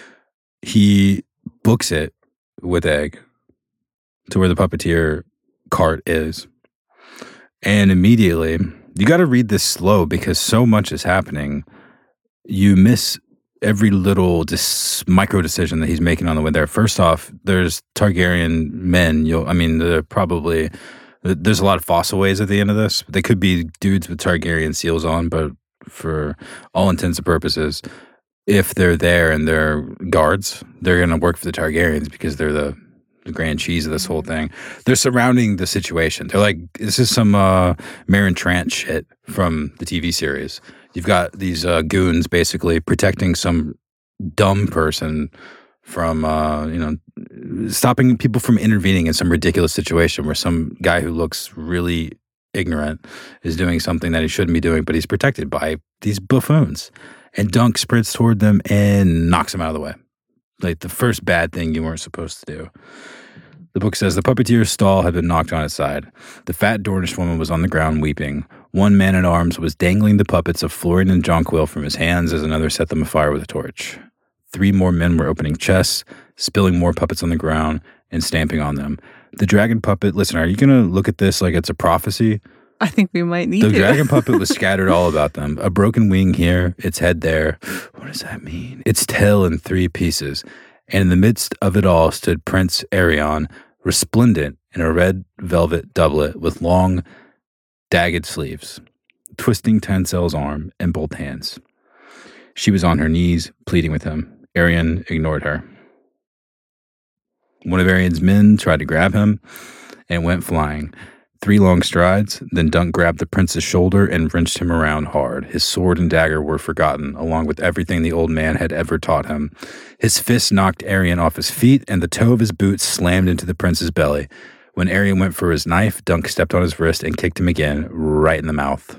He books it with Egg to where the puppeteer cart is. And immediately, you got to read this slow because so much is happening. You miss every little dis- micro decision that he's making on the way there. First off, there's Targaryen men. You'll, I mean, they're probably there's a lot of Fossaways at the end of this. They could be dudes with Targaryen seals on, but for all intents and purposes, if they're there and they're guards, they're going to work for the Targaryens because they're the, the grand cheese of this whole thing. They're surrounding the situation. They're like, this is some uh, Meryn Trant shit from the T V series. You've got these uh, goons basically protecting some dumb person from, uh, you know, stopping people from intervening in some ridiculous situation where some guy who looks really ignorant is doing something that he shouldn't be doing, but he's protected by these buffoons. And Dunk sprints toward them and knocks him out of the way. Like the first bad thing you weren't supposed to do. The book says, the puppeteer's stall had been knocked on its side. The fat Dornish woman was on the ground weeping. One man-at-arms was dangling the puppets of Florian and Jonquil from his hands as another set them afire with a torch. Three more men were opening chests, spilling more puppets on the ground, and stamping on them. The dragon puppet, listen, are you going to look at this like it's a prophecy? I think we might need the to. The dragon puppet was scattered all about them. A broken wing here, its head there. What does that mean? Its tail in three pieces. And in the midst of it all stood Prince Arion, resplendent in a red velvet doublet with long, dagged sleeves, twisting Tancel's arm in both hands. She was on her knees, pleading with him. Arion ignored her. One of Arion's men tried to grab him and went flying. Three long strides, then Dunk grabbed the prince's shoulder and wrenched him around hard. His sword and dagger were forgotten, along with everything the old man had ever taught him. His fist knocked Arion off his feet, and the toe of his boot slammed into the prince's belly. When Arion went for his knife, Dunk stepped on his wrist and kicked him again, right in the mouth.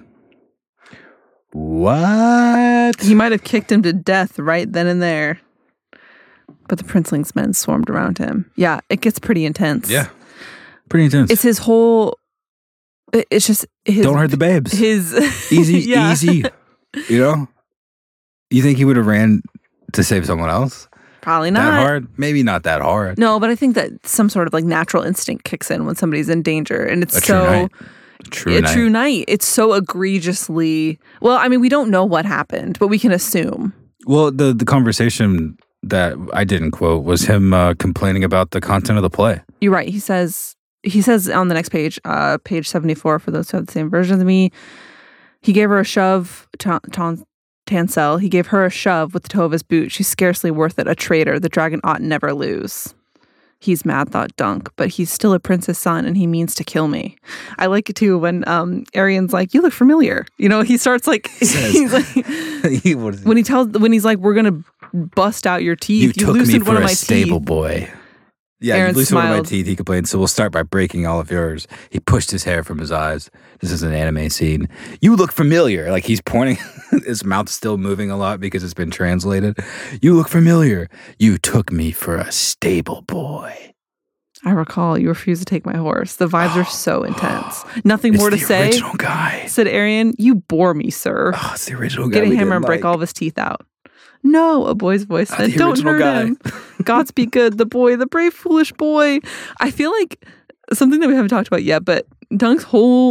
What? He might have kicked him to death right then and there. But the princeling's men swarmed around him. Yeah, it gets pretty intense. Yeah, pretty intense. It's his whole... It's just his... Don't hurt the babes. His... Easy, yeah. easy. You know? You think he would have ran to save someone else? Probably not. That hard? Maybe not that hard. No, but I think that some sort of like natural instinct kicks in when somebody's in danger. And it's a so... True knight. A true a knight. true knight. It's so egregiously... Well, I mean, we don't know what happened, but we can assume. Well, the, the conversation that I didn't quote was him uh, complaining about the content of the play. You're right. He says... He says on the next page, uh, page seventy-four, for those who have the same version as me, he gave her a shove, Tan- Tan- Tancel, he gave her a shove with the toe of his boot. She's scarcely worth it, a traitor. The dragon ought never lose. He's mad, thought Dunk, but he's still a prince's son and he means to kill me. I like it too when um, Arion's like, you look familiar. You know, he starts like, he's like he, what is when he tells, when he's like, we're going to bust out your teeth. You, You took loosened me for one of a my stable teeth. boy. Yeah, Aaron you loosened one of my smiled. teeth, he complained, so we'll start by breaking all of yours. He pushed his hair from his eyes. This is an anime scene. You look familiar. Like he's pointing, his mouth's still moving a lot because it's been translated. You look familiar. You took me for a stable boy. I recall you refused to take my horse. The vibes are so intense. Nothing It's more to the say, original guy. said Arion. You bore me, sir. Oh, it's the original guy. Get a we hammer didn't and break like. all of his teeth out. No, a boy's voice Ah, said, the don't original hurt guy. him. Gods be good, the boy, the brave, foolish boy. I feel like something that we haven't talked about yet, but Dunk's whole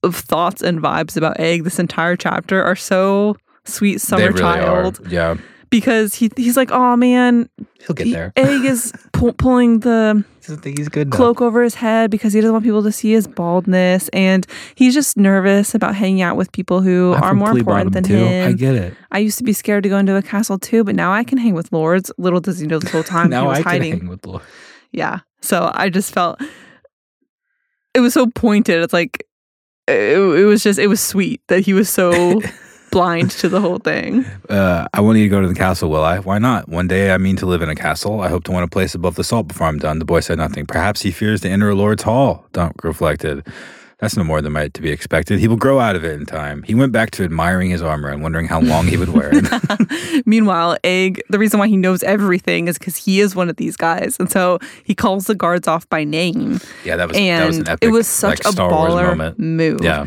of thoughts and vibes about Egg this entire chapter are so sweet summer They really child. are. Yeah. Because he he's like, oh man, He'll get he- there. Egg is pu- pulling the He doesn't think he's good enough. cloak over his head because he doesn't want people to see his baldness, and he's just nervous about hanging out with people who I'm are from more Flea important Bottom, than too. him. I get it. I used to be scared to go into a castle too, but now I can hang with lords. Little does he know this whole time he now was I hiding. can hang with the Lord. Yeah. So I just felt it was so pointed. It's like it, it was just it was sweet that he was so blind to the whole thing. Uh, I want you to go to the castle, will I? Why not? One day I mean to live in a castle. I hope to win a place above the salt before I'm done. The boy said nothing. Perhaps he fears to enter a lord's hall, Dunk reflected. That's no more than might to be expected. He will grow out of it in time. He went back to admiring his armor and wondering how long he would wear it. Meanwhile, Egg, the reason why he knows everything is because he is one of these guys. And so he calls the guards off by name. Yeah, that was, and that was an epic it was such like, a Star Wars baller moment. move. Yeah,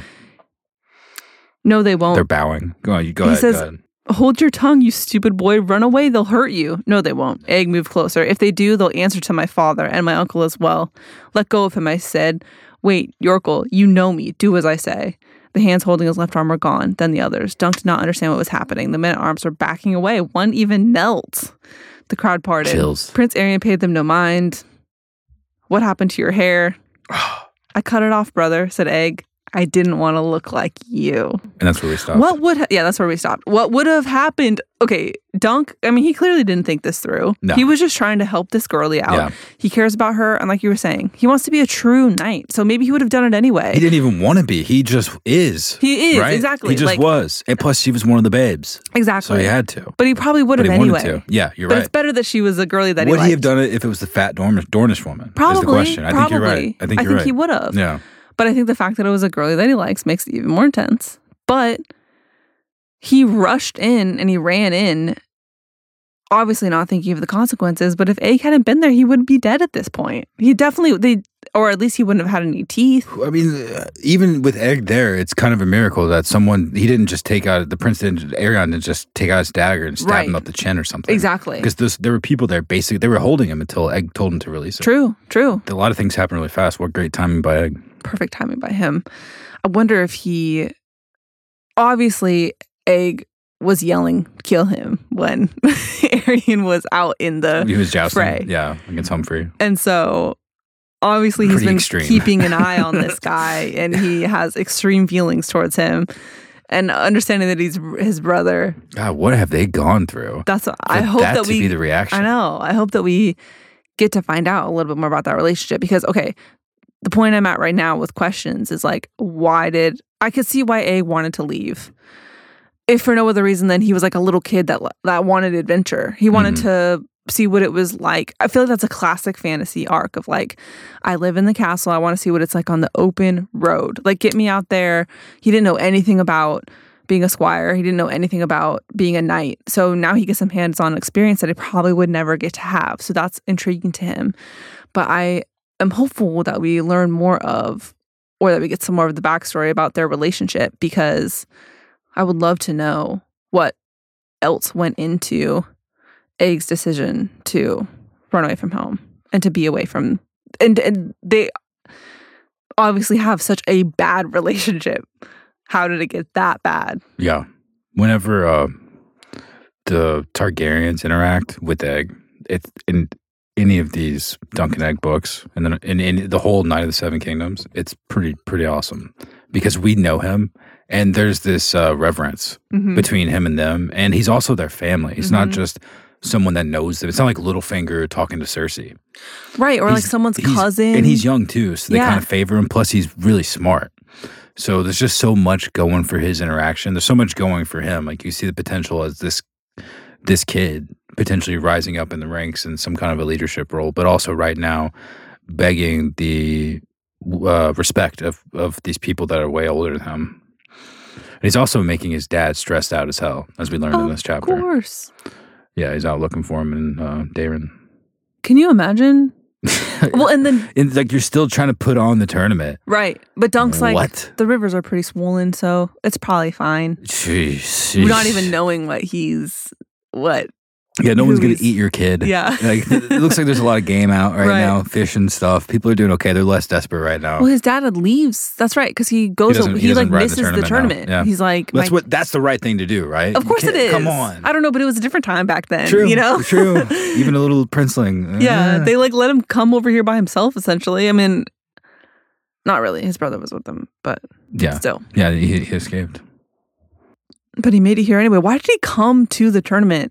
No, they won't. they're bowing. Go on, you go He ahead. says- go ahead. Hold your tongue, you stupid boy. Run away. They'll hurt you. No, they won't. Egg, move closer. If they do, they'll answer to my father and my uncle as well. Let go of him, I said. Wait, Yorkle, you know me. Do as I say. The hands holding his left arm were gone. Then the others. Dunk did not understand what was happening. The men-at-arms were backing away. One even knelt. The crowd parted. Chills. Prince Arian paid them no mind. What happened to your hair? I cut it off, brother, said Egg. I didn't want to look like you. And that's where we stopped. What would, ha- yeah, that's where we stopped. What would have happened? Okay, Dunk, I mean, he clearly didn't think this through. No. He was just trying to help this girlie out. Yeah. He cares about her, and like you were saying, he wants to be a true knight. So maybe he would have done it anyway. He didn't even want to be. He just is. He is, right? exactly. He just Like- was. And plus, she was one of the babes. Exactly. So he had to. But he probably would But have he anyway. wanted to. Yeah, you're But right. it's better that she was a girlie that Would he he liked. have done it if it was the fat Dornish, Dornish woman? Probably. Is the question. I think probably. you're right. I think you're right. he would have. Yeah. But I think the fact that it was a girlie that he likes makes it even more intense. But he rushed in and he ran in, obviously not thinking of the consequences. But if Egg hadn't been there, he would be dead at this point. He definitely, they, or at least he wouldn't have had any teeth. I mean, uh, even with Egg there, it's kind of a miracle that someone, he didn't just take out, the prince didn't, Aegon didn't just take out his dagger and stab Right. him up the chin or something. Exactly. Because there were people there, basically, they were holding him until Egg told him to release it. True, true. A lot of things happen really fast. What great timing by Egg. Perfect timing by him. I wonder if he, obviously, Egg was yelling, kill him, when Arian was out in the He was jousting. fray. Yeah, against Humphrey. And so obviously he's Pretty been extreme. keeping an eye on this guy and he has extreme feelings towards him. And understanding that he's his brother. God, what have they gone through? That's what, For I hope that, that to we be the reaction. I know. I hope that we get to find out a little bit more about that relationship because okay, the point I'm at right now with questions is like why did I could see why Egg wanted to leave. If for no other reason than he was like a little kid that that wanted adventure. He wanted Mm-hmm. to see what it was like. I feel like that's a classic fantasy arc of like, I live in the castle. I want to see what it's like on the open road. Like, get me out there. He didn't know anything about being a squire. He didn't know anything about being a knight. So now he gets some hands-on experience that he probably would never get to have. So that's intriguing to him. But I am hopeful that we learn more of, or that we get some more of the backstory about their relationship because I would love to know what else went into Egg's decision to run away from home and to be away from and, and they obviously have such a bad relationship. How did it get that bad? Yeah. Whenever uh, the Targaryens interact with Egg, it's in any of these Duncan Egg books, and then in, in the whole Night of the Seven Kingdoms, it's pretty pretty awesome because we know him, and there's this uh, reverence Mm-hmm. between him and them, and he's also their family. He's not Mhm. just someone that knows them. It's not like Littlefinger talking to Cersei. Right, or like He's- someone's he's- cousin. And he's young too, so they Yeah. kind of favor him. Plus, he's really smart. So there's just so much going for his interaction. There's so much going for him. Like you see the potential as this this kid potentially rising up in the ranks in some kind of a leadership role, but also right now begging the uh, respect of of these people that are way older than him. And he's also making his dad stressed out as hell, as we learned in this Of chapter. course. Yeah, he's out looking for him in uh, Darren. Can you imagine? Well, and then And like you're still trying to put on the tournament. right, but Dunk's like What? the rivers are pretty swollen, so it's probably fine. Jeez, We're not jeez. even knowing what he's what Yeah, no one's who going he's- to eat your kid. Yeah. Like, it looks like there's a lot of game out right, Right. now, fish and stuff. People are doing okay. They're less desperate right now. Well, his dad leaves. That's right, because he goes. doesn't- He, he doesn't like ride the misses the tournament now. tournament. Yeah. He's like, that's my- what. That's the right thing to do, right? Of You course it can't- is. Come on. I don't know, but it was a different time back then. True. You know. True. Even a little princeling. Yeah, Eh. they like let him come over here by himself. Essentially, I mean, not really. His brother was with him, but yeah. still. Yeah, he, he escaped. But he made it here anyway. Why did he come to the tournament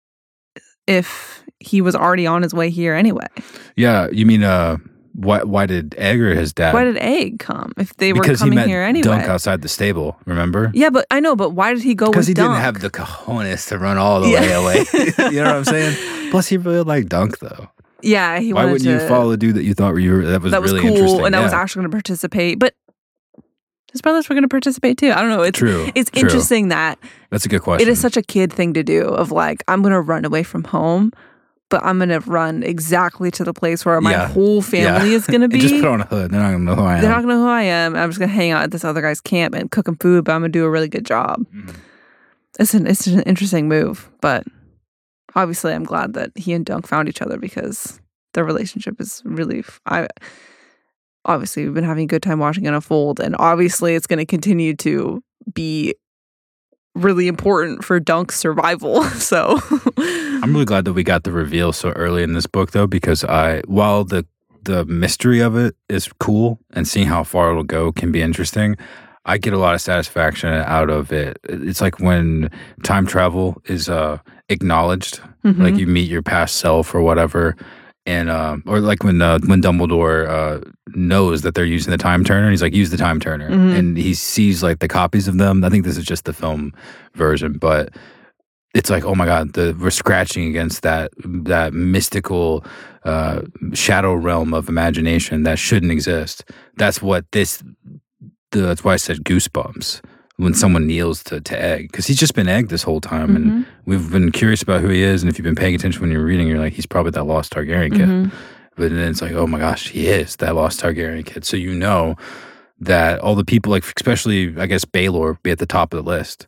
if he was already on his way here anyway? Yeah, you mean uh, why? Why did Egg or his dad? Why did Egg come if they were because coming he met here anyway? Dunk outside the stable. Remember? Yeah, but I know. But why did he go with Because he Dunk? didn't have the cojones to run all the Yeah. way away. You know what I'm saying? Plus, he really liked Dunk, though. Yeah, he Why wanted wouldn't to. you follow the dude that you thought you were, that was that was really cool, interesting? and that was Yeah. actually going to participate. But his brothers were going to participate too. I don't know. It's True. It's true. interesting that That's a good question. it is such a kid thing to do. Of like, I'm going to run away from home, but I'm going to run exactly to the place where my Yeah. whole family Yeah. is going to be. Just put on a hood. They're not gonna know who I am. They're not going to know who I am. I'm just going to hang out at this other guy's camp and cook him food, but I'm going to do a really good job. Mhm. It's an it's an interesting move, but obviously I'm glad that he and Dunk found each other because their relationship is really. I obviously we've been having a good time watching it unfold, and obviously it's going to continue to be really important for Dunk's survival. So I'm really glad that we got the reveal so early in this book, though, because I, while the the mystery of it is cool and seeing how far it'll go can be interesting, I get a lot of satisfaction out of it. It's like when time travel is uh, acknowledged, Mhm. like you meet your past self or whatever, and uh, or like when uh, when Dumbledore uh, knows that they're using the time turner, he's like, use the time turner, Mhm. and he sees like the copies of them. I think this is just the film version, but it's like, oh my god, the, we're scratching against that that mystical uh, shadow realm of imagination that shouldn't exist. That's what this. The, that's why I said goosebumps when someone kneels to, to Egg, because he's just been Egg this whole time, and Mhm. we've been curious about who he is. And if you've been paying attention when you're reading, you're like, he's probably that lost Targaryen kid. Mhm. But then it's like, oh my gosh, he is that lost Targaryen kid. So you know that all the people, like especially I guess Baelor, be at the top of the list.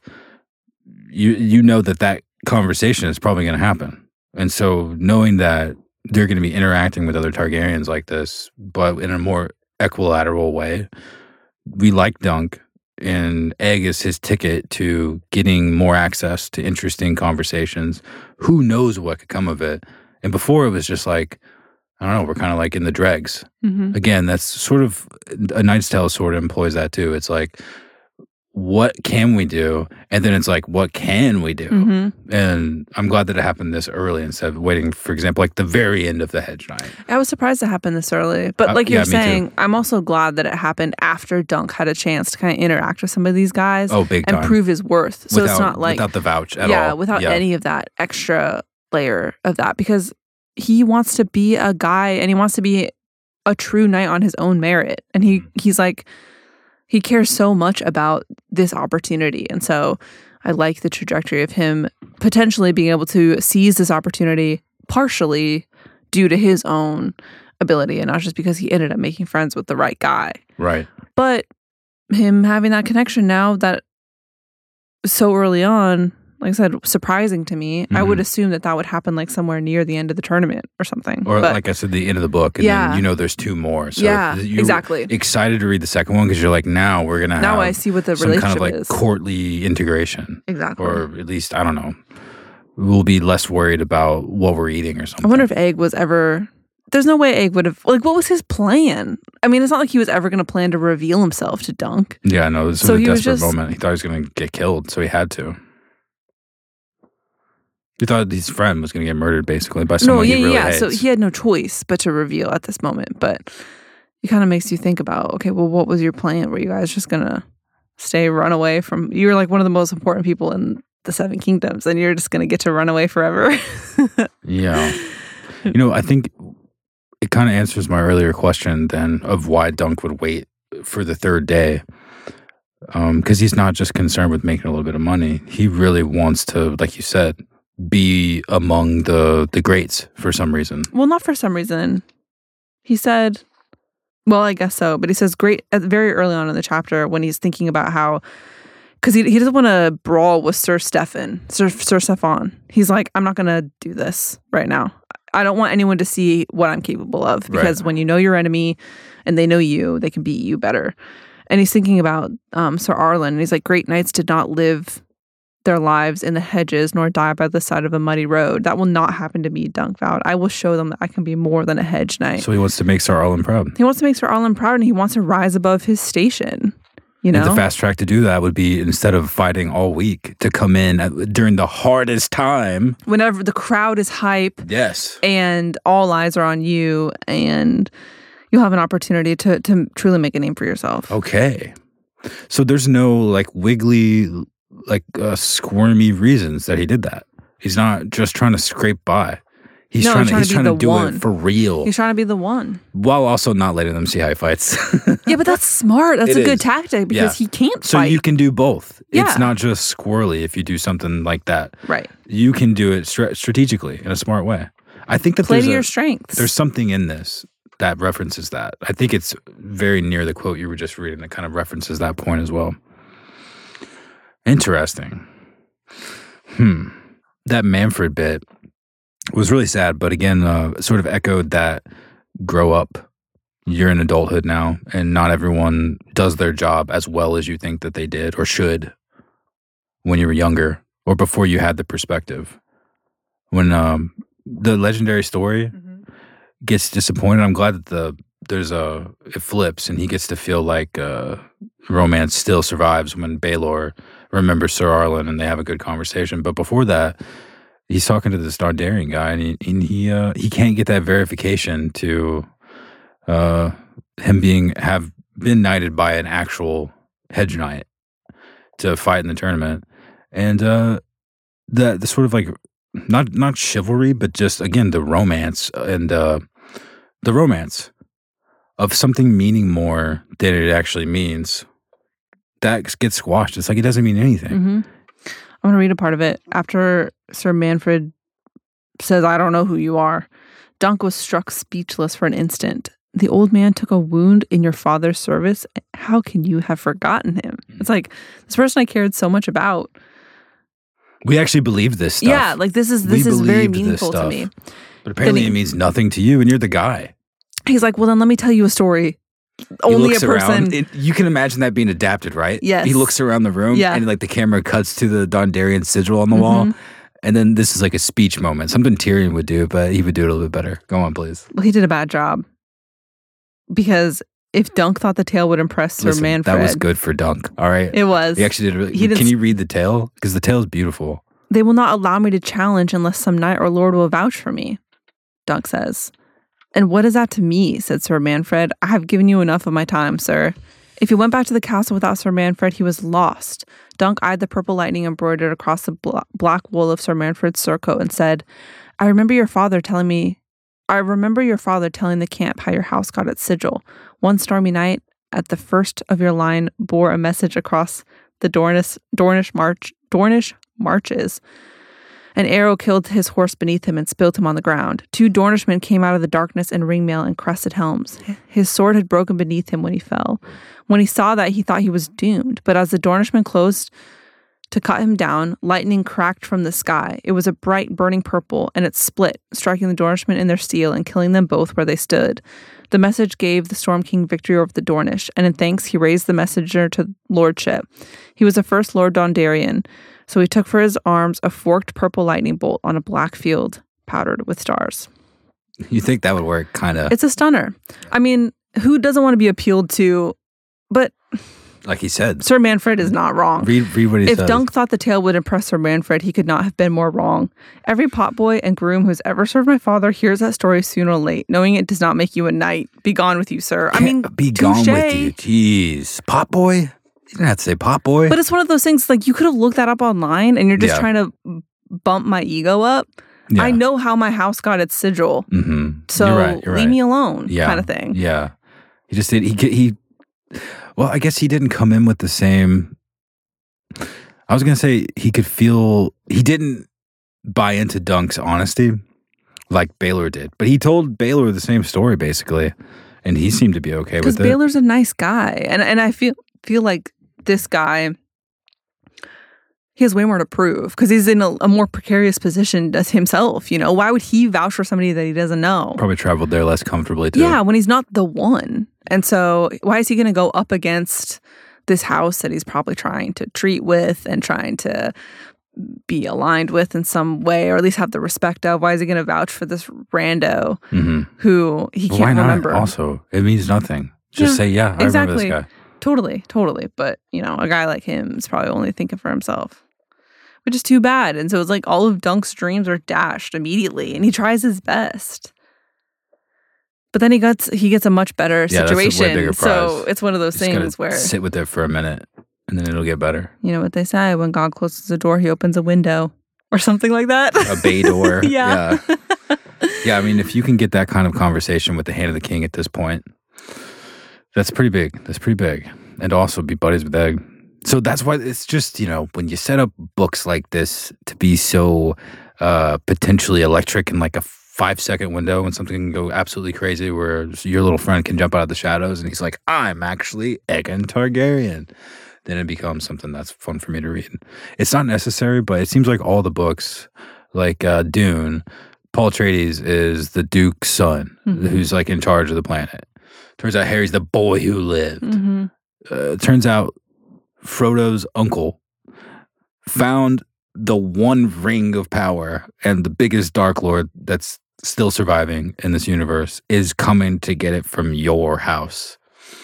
You you know that that conversation is probably going to happen, and so knowing that they're going to be interacting with other Targaryens like this, but in a more equilateral way. We like Dunk, and Egg is his ticket to getting more access to interesting conversations. Who knows what could come of it? And before it was just like, I don't know, we're kind of like in the dregs. Mhm. Again, that's sort of, A Knight's Tale sort of employs that too. It's like, what can we do? And then it's like, what can we do? Mhm. And I'm glad that it happened this early instead of waiting, for example, like the very end of the Hedge Knight. I was surprised it happened this early. But Uh, like yeah, you're me too. saying, I'm also glad that it happened after Dunk had a chance to kind of interact with some of these guys Oh, big and time. prove his worth. So without, it's not like, without the vouch at yeah, all. without Yeah. any of that extra layer of that, because he wants to be a guy and he wants to be a true knight on his own merit. And he Mm-hmm. he's like, he cares so much about this opportunity. And so I like the trajectory of him potentially being able to seize this opportunity partially due to his own ability and not just because he ended up making friends with the right guy. Right. But him having that connection now that so early on, like I said, surprising to me. I would Mhm. assume that that would happen like somewhere near the end of the tournament or something. Or But like I said, the end of the book, and Yeah. then you know there's two more. So yeah, you're exactly. excited to read the second one because you're like, now we're gonna Now have I see what the some relationship kind of like is. courtly integration, Exactly. or at least I don't know. We'll be less worried about what we're eating or something. I wonder if Egg was ever. There's no way Egg would have. Like, what was his plan? I mean, it's not like he was ever going to plan to reveal himself to Dunk. Yeah, no, this So was a he was desperate just- moment. He thought he was gonna get killed, so he had to. He thought his friend was gonna get murdered, basically, by someone No, yeah, he really yeah. hates. So he had no choice but to reveal at this moment. But it kind of makes you think about, okay, well, what was your plan? Were you guys just gonna stay, run away from? You were like one of the most important people in the Seven Kingdoms, and you're just gonna get to run away forever. Yeah. You know, I think it kind of answers my earlier question then of why Dunk would wait for the third day. Um, because he's not just concerned with making a little bit of money. He really wants to, like you said, be among the the greats for some reason. Well, not for some reason. He said, well, I guess so, but he says great at very early on in the chapter when he's thinking about how because he, he doesn't want to brawl with Sir Stefan, Sir, Sir Stefan. He's like, I'm not going to do this right now. I don't want anyone to see what I'm capable of, because right. when you know your enemy and they know you, they can beat you better. And he's thinking about um, Sir Arlen, and he's like, great knights did not live their lives in the hedges nor die by the side of a muddy road. That will not happen to me, Dunk vowed. I will show them that I can be more than a hedge knight. So he wants to make Sir Arlen proud. He wants to make Sir Arlen proud, and he wants to rise above his station. You know? And the fast track to do that would be, instead of fighting all week, to come in at, during the hardest time. Whenever the crowd is hype. Yes. And all eyes are on you, and you'll have an opportunity to, to truly make a name for yourself. Okay. So there's no like wiggly, like uh, squirmy reasons that he did that. He's not just trying to scrape by. He's no, trying, he's trying to, he's to, trying to do one. it for real. He's trying to be the one. While also not letting them see how he fights. Yeah, but that's smart. That's it a good is. tactic, because yeah. he can't so fight. So you can do both. Yeah. It's not just squirrely if you do something like that. Right. You can do it stra- strategically in a smart way. I think that Play there's to a, your strengths. There's something in this that references that. I think it's very near the quote you were just reading that kind of references that point as well. Interesting. Hmm. That Manfred bit was really sad, but again, uh, sort of echoed that grow up. You're in adulthood now, and not everyone does their job as well as you think that they did or should when you were younger or before you had the perspective. When um, the legendary story mm-hmm. gets disappointed, I'm glad that the there's a it flips and he gets to feel like uh, romance still survives when Baelor remembers Sir Arlen and they have a good conversation. But before that, he's talking to this Dondarrion guy, and he and he, uh, he can't get that verification to uh, him being have been knighted by an actual hedge knight to fight in the tournament, and uh, the the sort of like not not chivalry, but just again the romance and uh, the romance of something meaning more than it actually means. That gets squashed. It's like it doesn't mean anything. Mm-hmm. I'm going to read a part of it. After Sir Manfred says, I don't know who you are, Dunk was struck speechless for an instant. The old man took a wound in your father's service. How can you have forgotten him? It's like, this person I cared so much about. We actually believe this stuff. Yeah, like this is this we is very believed meaningful this to stuff. me. But apparently he, it means nothing to you, and you're the guy. He's like, well, then let me tell you a story. He Only looks a person. Around. It, you can imagine that being adapted, right? Yes. He looks around the room, yeah. and like the camera cuts to the Dondarrion sigil on the mm-hmm. wall, and then this is like a speech moment, something Tyrion would do, but he would do it a little bit better. Go on, please. Well, he did a bad job, because if Dunk thought the tale would impress Sir Listen, Manfred, that was good for Dunk. All right, it was. He actually did. Really, he can you read the tale? Because the tale is beautiful. They will not allow me to challenge unless some knight or lord will vouch for me, Dunk says. And what is that to me, said Sir Manfred. I have given you enough of my time, sir. If you went back to the castle without Sir Manfred, he was lost. Dunk eyed the purple lightning embroidered across the bl- black wool of Sir Manfred's surcoat and said, I remember your father telling me, I remember your father telling the camp how your house got its sigil. One stormy night, at the first of your line bore a message across the Dornish, Dornish march, Dornish marches. An arrow killed his horse beneath him and spilled him on the ground. Two Dornishmen came out of the darkness in ringmail and crested helms. His sword had broken beneath him when he fell. When he saw that, he thought he was doomed. But as the Dornishmen closed to cut him down, lightning cracked from the sky. It was a bright, burning purple, and it split, striking the Dornishmen in their steel and killing them both where they stood. The message gave the Storm King victory over the Dornish, and in thanks he raised the messenger to lordship. He was the first Lord Dondarrion, so he took for his arms a forked purple lightning bolt on a black field powdered with stars. You think that would work, kind of? It's a stunner. I mean, who doesn't want to be appealed to? But like he said, Sir Manfred is not wrong. Read, read what he if says. If Dunk thought the tale would impress Sir Manfred, he could not have been more wrong. Every potboy and groom who's ever served my father hears that story sooner or late, knowing it does not make you a knight. Be gone with you, sir. Can't I mean, be touché. gone with you. Jeez, potboy. You didn't have to say potboy. But it's one of those things, like, you could have looked that up online and you're just yeah. trying to bump my ego up. Yeah. I know how my house got its sigil. Mm-hmm. So you're right, you're leave right. me alone, yeah. kind of thing. Yeah. He just did, he, he, well, I guess he didn't come in with the same, I was going to say he could feel, he didn't buy into Dunk's honesty like Baelor did. But he told Baelor the same story, basically. And he seemed to be okay with it. Because Baelor's a nice guy. And and I feel feel like this guy he has way more to prove because he's in a, a more precarious position as himself. You know, why would he vouch for somebody that he doesn't know? Probably traveled there less comfortably too. Yeah, when he's not the one. And so why is he going to go up against this house that he's probably trying to treat with and trying to be aligned with in some way, or at least have the respect of? Why is he going to vouch for this rando mm-hmm. who he well, can't why not? remember? Also, it means nothing. Just Yeah, say, yeah, I exactly. remember this guy. Totally, totally. But, you know, a guy like him is probably only thinking for himself, which is too bad. And so it's like all of Dunk's dreams are dashed immediately, and he tries his best. But then he gets he gets a much better Yeah, that's a way situation. bigger So prize. it's one of those Just gotta things where, sit with it for a minute, and then it'll get better. you know what they say, when God closes a door, he opens a window or something like that. A bay door. Yeah. yeah. Yeah, I mean, if you can get that kind of conversation with the Hand of the King at this point, that's pretty big. That's pretty big. And to also be buddies with Egg. So that's why it's just, you know, when you set up books like this to be so uh, potentially electric in like a five second window when something can go absolutely crazy where your little friend can jump out of the shadows and he's like, I'm actually Aegon Targaryen. Then it becomes something that's fun for me to read. It's not necessary, but it seems like all the books, like uh, Dune, Paul Atreides is the Duke's son mm-hmm. who's like in charge of the planet. Turns out Harry's the boy who lived. Mm-hmm. Uh, turns out Frodo's uncle found the one ring of power, and the biggest Dark Lord that's still surviving in this universe is coming to get it from your house.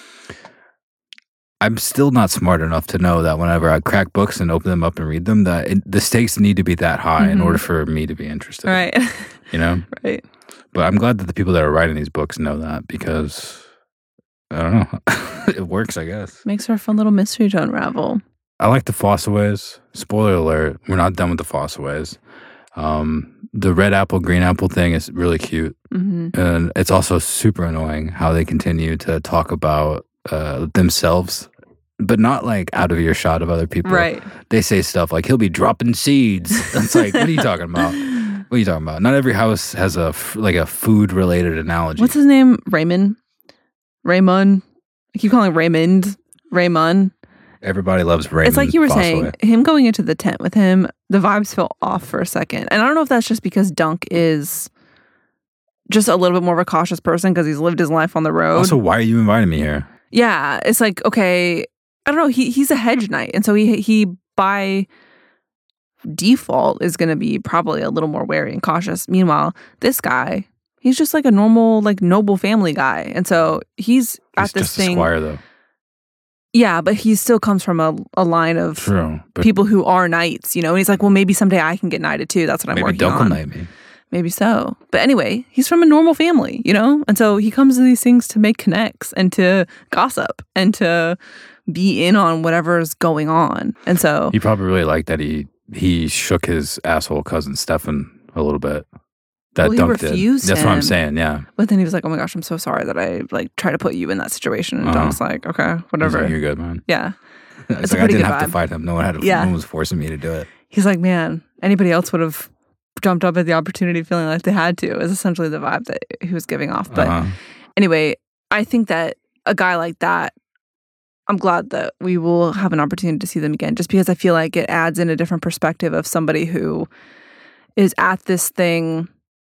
I'm still not smart enough to know that whenever I crack books and open them up and read them, that it, the stakes need to be that high mm-hmm. in order for me to be interested. Right. You know? Right. But I'm glad that the people that are writing these books know that, because I don't know. It works, I guess. Makes for a fun little mystery to unravel. I like the Fossaways. Spoiler alert, we're not done with the Fossaways. Um, the red apple, green apple thing is really cute. Mm-hmm. And it's also super annoying how they continue to talk about uh, themselves, but not like out of earshot of other people. Right. They say stuff like, he'll be dropping seeds. It's like, what are you talking about? What are you talking about? Not every house has a f- like a food-related analogy. What's his name? Raymond? Raymond? I keep calling Raymond. Raymond. Everybody loves Raymond. It's like you were Fossaway. saying, him going into the tent with him, the vibes felt off for a second. And I don't know if that's just because Dunk is just a little bit more of a cautious person because he's lived his life on the road. Also, why are you inviting me here? Yeah, it's like, okay, I don't know. He he's a hedge knight, and so he he by default is going to be probably a little more wary and cautious. Meanwhile, this guy, he's just like a normal, like noble family guy, and so he's, He's at this just thing. a squire, though. Yeah, but he still comes from a, a line of True, but people who are knights, you know. And he's like, well, maybe someday I can get knighted too. That's what I'm maybe working Dunk will on. knight me. Maybe so. But anyway, he's from a normal family, you know? And so he comes to these things to make connects and to gossip and to be in on whatever's going on. And so He probably really liked that he he shook his asshole cousin Stefan a little bit. That Well, he Dunk did. refused That's what I'm him. saying, yeah. but then he was like, oh my gosh, I'm so sorry that I like try to put you in that situation. And Uh-huh. Dunk's like, okay, He's whatever. like, you're good, man. Yeah. It's, It's a like I pretty didn't good have to vibe. fight him. No one had to, Yeah. no one was forcing me to do it. He's like, man, anybody else would have jumped up at the opportunity feeling like they had to, is essentially the vibe that he was giving off. But Uh-huh. anyway, I think that a guy like that, I'm glad that we will have an opportunity to see them again, just because I feel like it adds in a different perspective of somebody who is at this thing.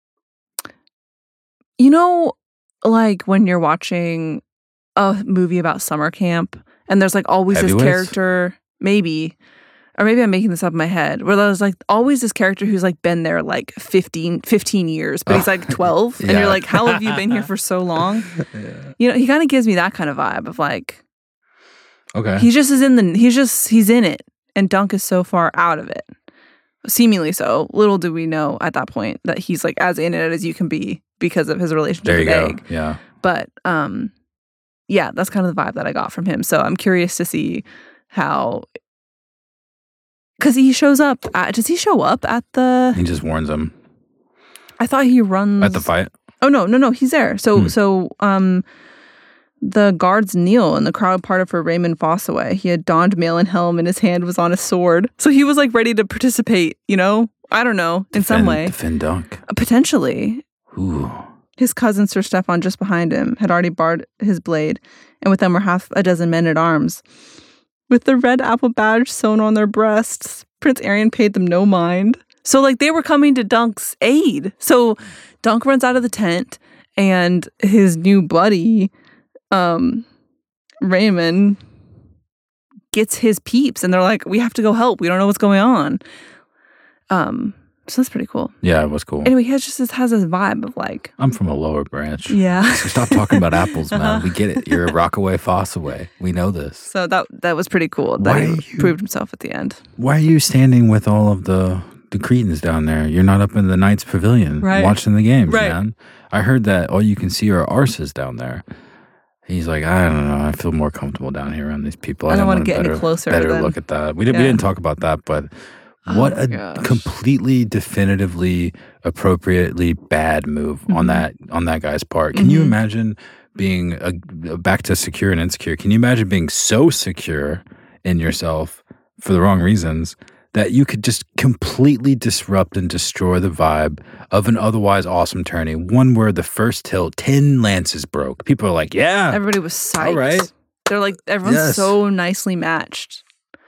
You know, like when you're watching a movie about summer camp and there's like always this Heavyweights? character, maybe, or maybe I'm making this up in my head, where there's like always this character who's like been there like fifteen, fifteen years, but he's like twelve. And Yeah. you're like, how have you been here for so long? Yeah. You know, he kind of gives me that kind of vibe of like, Okay. he just is in the, he's just, he's in it. And Dunk is so far out of it. Seemingly so. Little do we know at that point that he's like as in it as you can be because of his relationship there you with go. Egg. Yeah. But um, yeah, that's kind of the vibe that I got from him. So I'm curious to see how, because he shows up. At, does he show up at the? He just warns him I thought he runs at the fight. Oh no, no, no, he's there. So Hmm. so um, the guards kneel and the crowd parted for Raymond Fossaway. He had donned mail and helm, and his hand was on a sword. So he was like ready to participate. You know, I don't know, in some Defend- way, Defend Dunk. potentially. Ooh. His cousin, Sir Stefan, just behind him, had already bared his blade, and with them were half a dozen men at arms, with the red apple badge sewn on their breasts, Prince Arian paid them no mind. So, like, they were coming to Dunk's aid. So, Dunk runs out of the tent, and his new buddy, um, Raymond, gets his peeps, and they're like, we have to go help. We don't know what's going on. Um, so that's pretty cool. Yeah, it was cool. Anyway, he has just this, has this vibe of like, I'm from a lower branch. yeah. So stop talking about apples, man. We get it. You're a Rockaway Fossaway. We know this. So that that was pretty cool. That Why he are you- proved himself at the end. Why are you standing with all of the the Cretans down there? You're not up in the Knights Pavilion Right. watching the games, Right. man. I heard that all you can see are arses down there. He's like, I don't know. I feel more comfortable down here around these people. I don't didn't wanna want get any better, closer Better than- look at that. We didn't. Yeah. We didn't talk about that, but Oh what my a gosh. completely, definitively, appropriately bad move Mm-hmm. on that on that guy's part. Can you Mhm. imagine being a, back to secure and insecure? Can you imagine being so secure in yourself for the wrong reasons that you could just completely disrupt and destroy the vibe of an otherwise awesome tourney? One where the first tilt, ten lances broke. People are like, yeah, Everybody was psyched. All right. They're like, everyone's Yes. so nicely matched.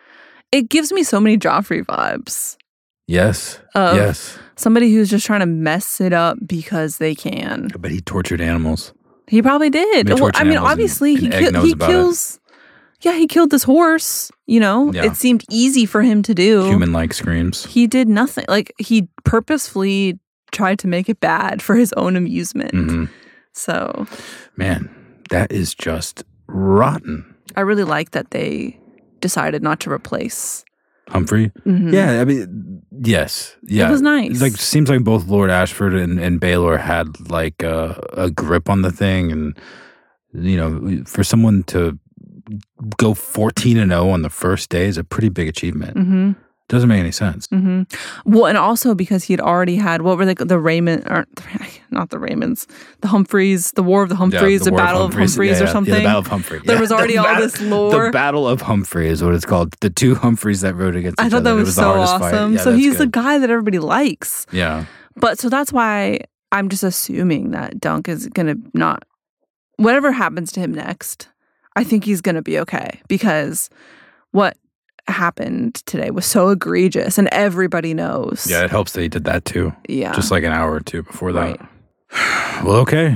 It gives me so many Joffrey vibes. yes, Of yes. somebody who's just trying to mess it up because they can. But he tortured animals. He probably did. They Well, torture I mean, animals, obviously, and- he and Egg ki- knows he about it. kills. Yeah, he killed this horse. You know, Yeah. it seemed easy for him to do. Human-like screams. He did nothing. Like he purposefully tried to make it bad for his own amusement. hmm So Man, that is just rotten. I really like that they decided not to replace. Humphrey? Mhm. Yeah, I mean, yes. Yeah. was nice. It's like, seems like both Lord Ashford and, and Baylor had like uh, a grip on the thing. And, you know, for someone to go fourteen and oh on the first day is a pretty big achievement. Mm-hmm. Doesn't make any sense. Mm-hmm. Well, and also because he had already had what were they the Raymond or not the Raymonds, the Humphreys, the War of the Humphreys, the, War Battle of Humphreys, yeah, or yeah. something. Yeah, the Battle of Humphrey. There Yeah, was the already all bat- this lore. The Battle of Humphrey is what it's called. The two Humphreys that rode against each I thought other. that It was, the so hardest fight. awesome. Yeah, so that's he's the good. guy that everybody likes. Yeah. But so that's why I'm just assuming that Dunk is gonna not whatever happens to him next, I think he's gonna be okay because what happened today was so egregious and everybody knows. Yeah, it helps that he did that too. Yeah. Just like an hour or two before that. Right. Well, okay.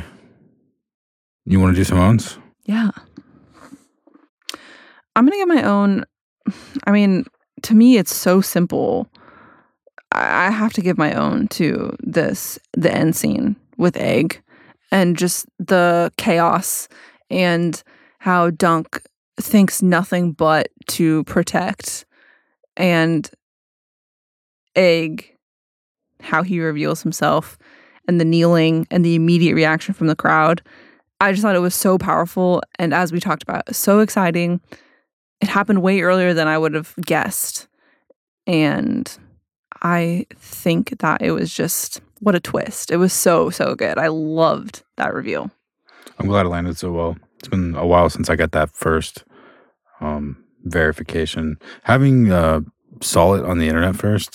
You want to do some owns? Yeah. I'm going to get my own. I mean, to me, it's so simple. I I have to give my own to this, the end scene with Egg and just the chaos and how Dunk thinks nothing but to protect, and Egg, how he reveals himself, and the kneeling and the immediate reaction from the crowd. I just thought it was so powerful. And as we talked about, so exciting. It happened way earlier than I would have guessed. And I think that it was just, what a twist. It was so, so good. I loved that reveal. I'm glad it landed so well. It's been a while since I got that first um, verification. Having uh, saw it on the internet first,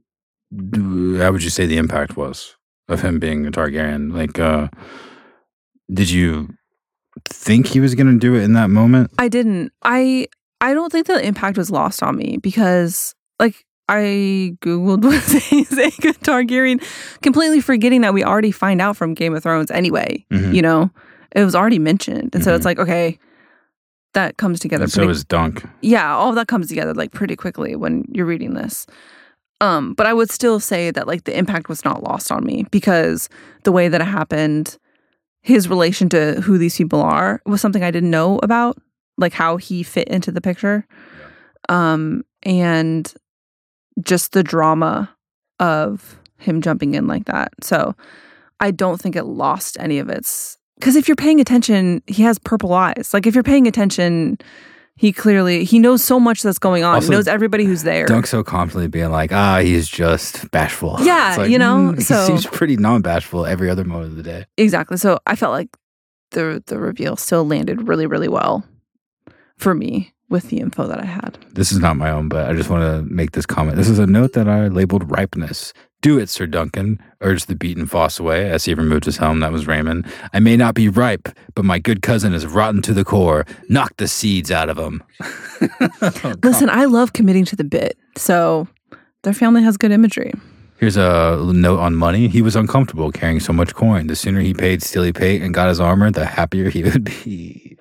do- how would you say the impact was of him being a Targaryen? Like, uh, did you think he was going to do it in that moment? I didn't. I I don't think the impact was lost on me because, like, I Googled was Aegon Targaryen, completely forgetting that we already find out from Game of Thrones anyway. Mhm. You know, it was already mentioned. And so Mhm. it's like, okay, that comes together. And so pretty- is Dunk. yeah, all of that comes together like pretty quickly when you're reading this. Um, but I would still say that like the impact was not lost on me because the way that it happened, his relation to who these people are was something I didn't know about, like how he fit into the picture. Um, and just the drama of him jumping in like that. So I don't think it lost any of its, because if you're paying attention, he has purple eyes. Like if you're paying attention, he clearly, he knows so much that's going on. Also, he knows everybody who's there. Dunk's so confidently being like, ah, he's just bashful. Yeah, It's like, you know, mm, he so- seems pretty non-bashful every other moment of the day. Exactly. So I felt like the the reveal still landed really, really well for me with the info that I had. This is not my own, but I just want to make this comment. This is a note that I labeled ripeness. Do it, Sir Duncan, urged the beaten Foss away as he removed his helm. That was Raymond. I may not be ripe, but my good cousin is rotten to the core. Knock the seeds out of him. Listen, I love committing to the bit. So Their family has good imagery. Here's a note on money. He was uncomfortable carrying so much coin. The sooner he paid Steely Pate and got his armor, the happier he would be.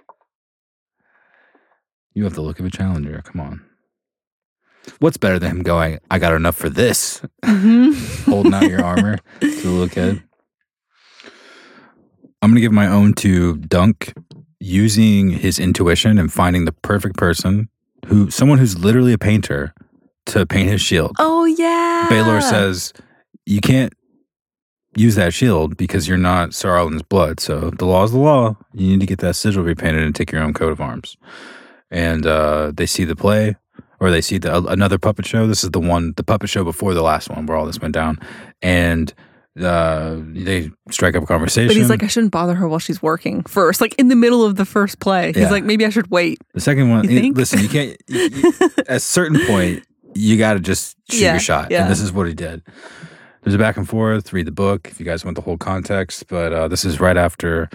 You have the look of a challenger. Come on. What's better than him going, I got enough for this? Mm-hmm. Holding out your armor to the little kid. I'm going to give my own to Dunk using his intuition and finding the perfect person, who someone who's literally a painter, to paint his shield. Oh, yeah. Baelor says, you can't use that shield because you're not Sir Arlen's blood. So the law is the law. You need to get that sigil repainted and take your own coat of arms. And uh, they see the play, or they see the, another puppet show. This is the one, the puppet show before the last one where all this went down. And uh, they strike up a conversation. But he's like, I shouldn't bother her while she's working first. Like in the middle of the first play. He's yeah. like, maybe I should wait. The second one, you think? Listen, you can't, you, you, at a certain point, you got to just shoot yeah, your shot. Yeah. And this is what he did. There's a back and forth, read the book if you guys want the whole context. But uh, this is right after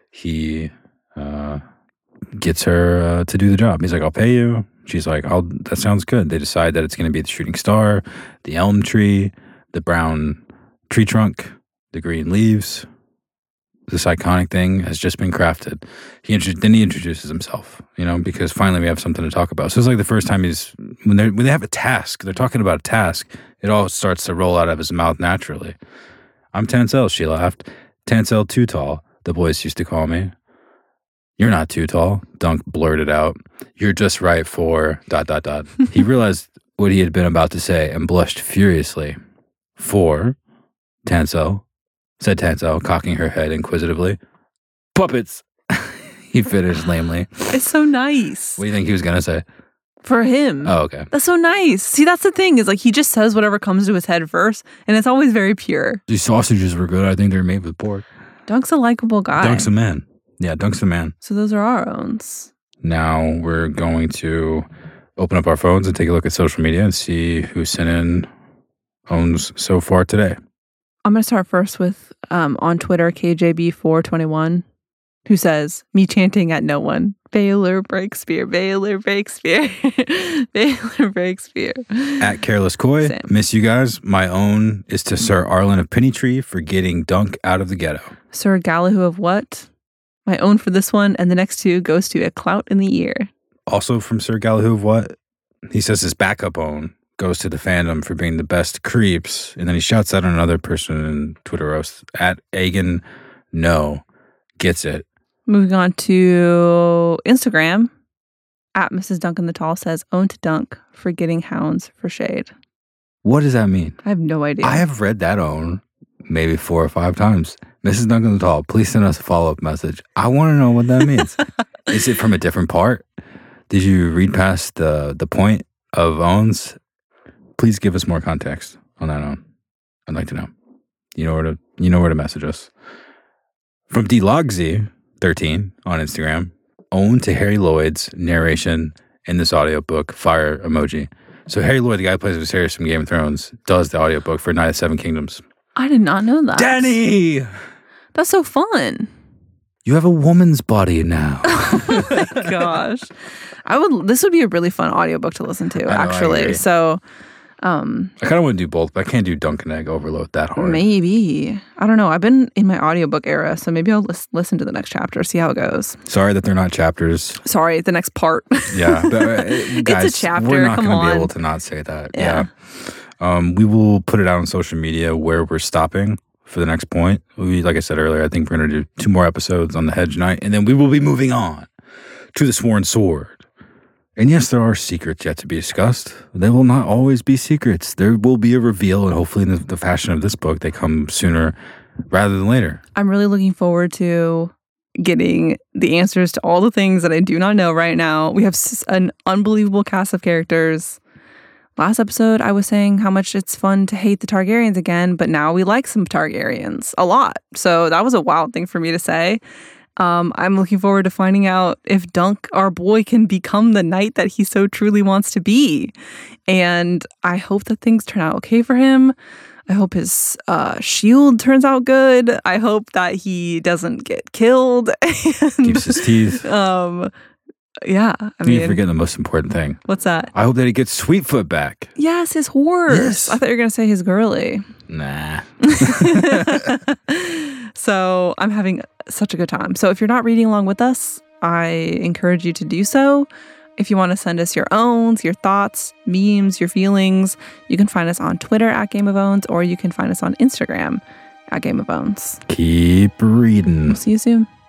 he uh, gets her uh, to do the job. He's like, I'll pay you. She's like, "I'll." That sounds good. They decide that it's going to be the shooting star, the elm tree, the brown tree trunk, the green leaves. This iconic thing has just been crafted. He intro- then he introduces himself, you know, because finally we have something to talk about. So it's like the first time he's when they when they have a task, they're talking about a task. It all starts to roll out of his mouth naturally. I'm Tansel, she laughed. Tansel too tall, the boys used to call me. You're not too tall, Dunk blurted out. You're just right for dot dot dot. He realized what he had been about to say and blushed furiously. For Tansel. Said Tansel, cocking her head inquisitively. Puppets, he finished lamely. It's so nice. What do you think he was going to say? For him. Oh, okay. That's so nice. See, that's the thing, is like he just says whatever comes to his head first, and it's always very pure. These sausages were good. I think they're made with pork. Dunk's a likable guy. Dunk's a man. Yeah, Dunk's a man. So those are our owns. Now we're going to open up our phones and take a look at social media and see who sent in owns so far today. I'm going to start first with um, on Twitter, K J B four twenty-one, who says, me chanting at no one. Baelor Breakspear, Baelor Breakspear, Baelor Breakspear. At Careless Coy, Same. Miss you guys. My own is to Sir Arlen of Pennytree for getting Dunk out of the ghetto. Sir Galahoo of what? My own for this one, and the next two goes to a clout in the ear. Also from Sir Galahoo of what? He says his backup own goes to the fandom for being the best creeps, and then he shouts out another person in Twitter roast at Agan. No, gets it. Moving on to Instagram, at Missus Duncan the Tall says, "Own to Dunk for getting hounds for shade." What does that mean? I have no idea. I have read that own maybe four or five times. Missus Duncan the Tall, please send us a follow up message. I want to know what that means. Is it from a different part? Did you read past the the point of owns? Please give us more context on that own. I'd like to know. You know where to you know where to message us. From D Logsy thirteen on Instagram, own to Harry Lloyd's narration in this audiobook, fire emoji. So Harry Lloyd, the guy who plays Viserys from Game of Thrones, does the audiobook for Night of Seven Kingdoms. I did not know that. Danny! That's so fun. You have a woman's body now. Oh my gosh. I would this would be a really fun audiobook to listen to, I know, actually. I so um I kind of want to do both, but I can't do Dunk and Egg Overload that hard. Maybe. I don't know. I've been in my audiobook era, so maybe I'll lis- listen to the next chapter, see how it goes. Sorry that they're not chapters. Sorry, the next part. Yeah. But, uh, guys, it's a chapter. We're not Come going to on. be able to not say that. Yeah. yeah. Um, we will put it out on social media where we're stopping for the next point. We, like I said earlier, I think we're going to do two more episodes on the Hedge Knight, and then we will be moving on to the Sworn Sword. And yes, there are secrets yet to be discussed. They will not always be secrets. There will be a reveal, and hopefully in the, the fashion of this book, they come sooner rather than later. I'm really looking forward to getting the answers to all the things that I do not know right now. We have an unbelievable cast of characters. Last episode, I was saying how much it's fun to hate the Targaryens again, but now we like some Targaryens a lot. So that was a wild thing for me to say. Um, I'm looking forward to finding out if Dunk, our boy, can become the knight that he so truly wants to be. And I hope that things turn out okay for him. I hope his uh, shield turns out good. I hope that he doesn't get killed. And, Keeps his teeth. Um, Yeah. I You're mean, forgetting the most important thing. what's that? I hope that he gets Sweetfoot back. Yes, his horse. Yes. I thought you were going to say his girly. Nah. So I'm having such a good time. So if you're not reading along with us, I encourage you to do so. If you want to send us your owns, your thoughts, memes, your feelings, you can find us on Twitter at Game of Owns, or you can find us on Instagram at Game of Owns. Keep reading. See you soon.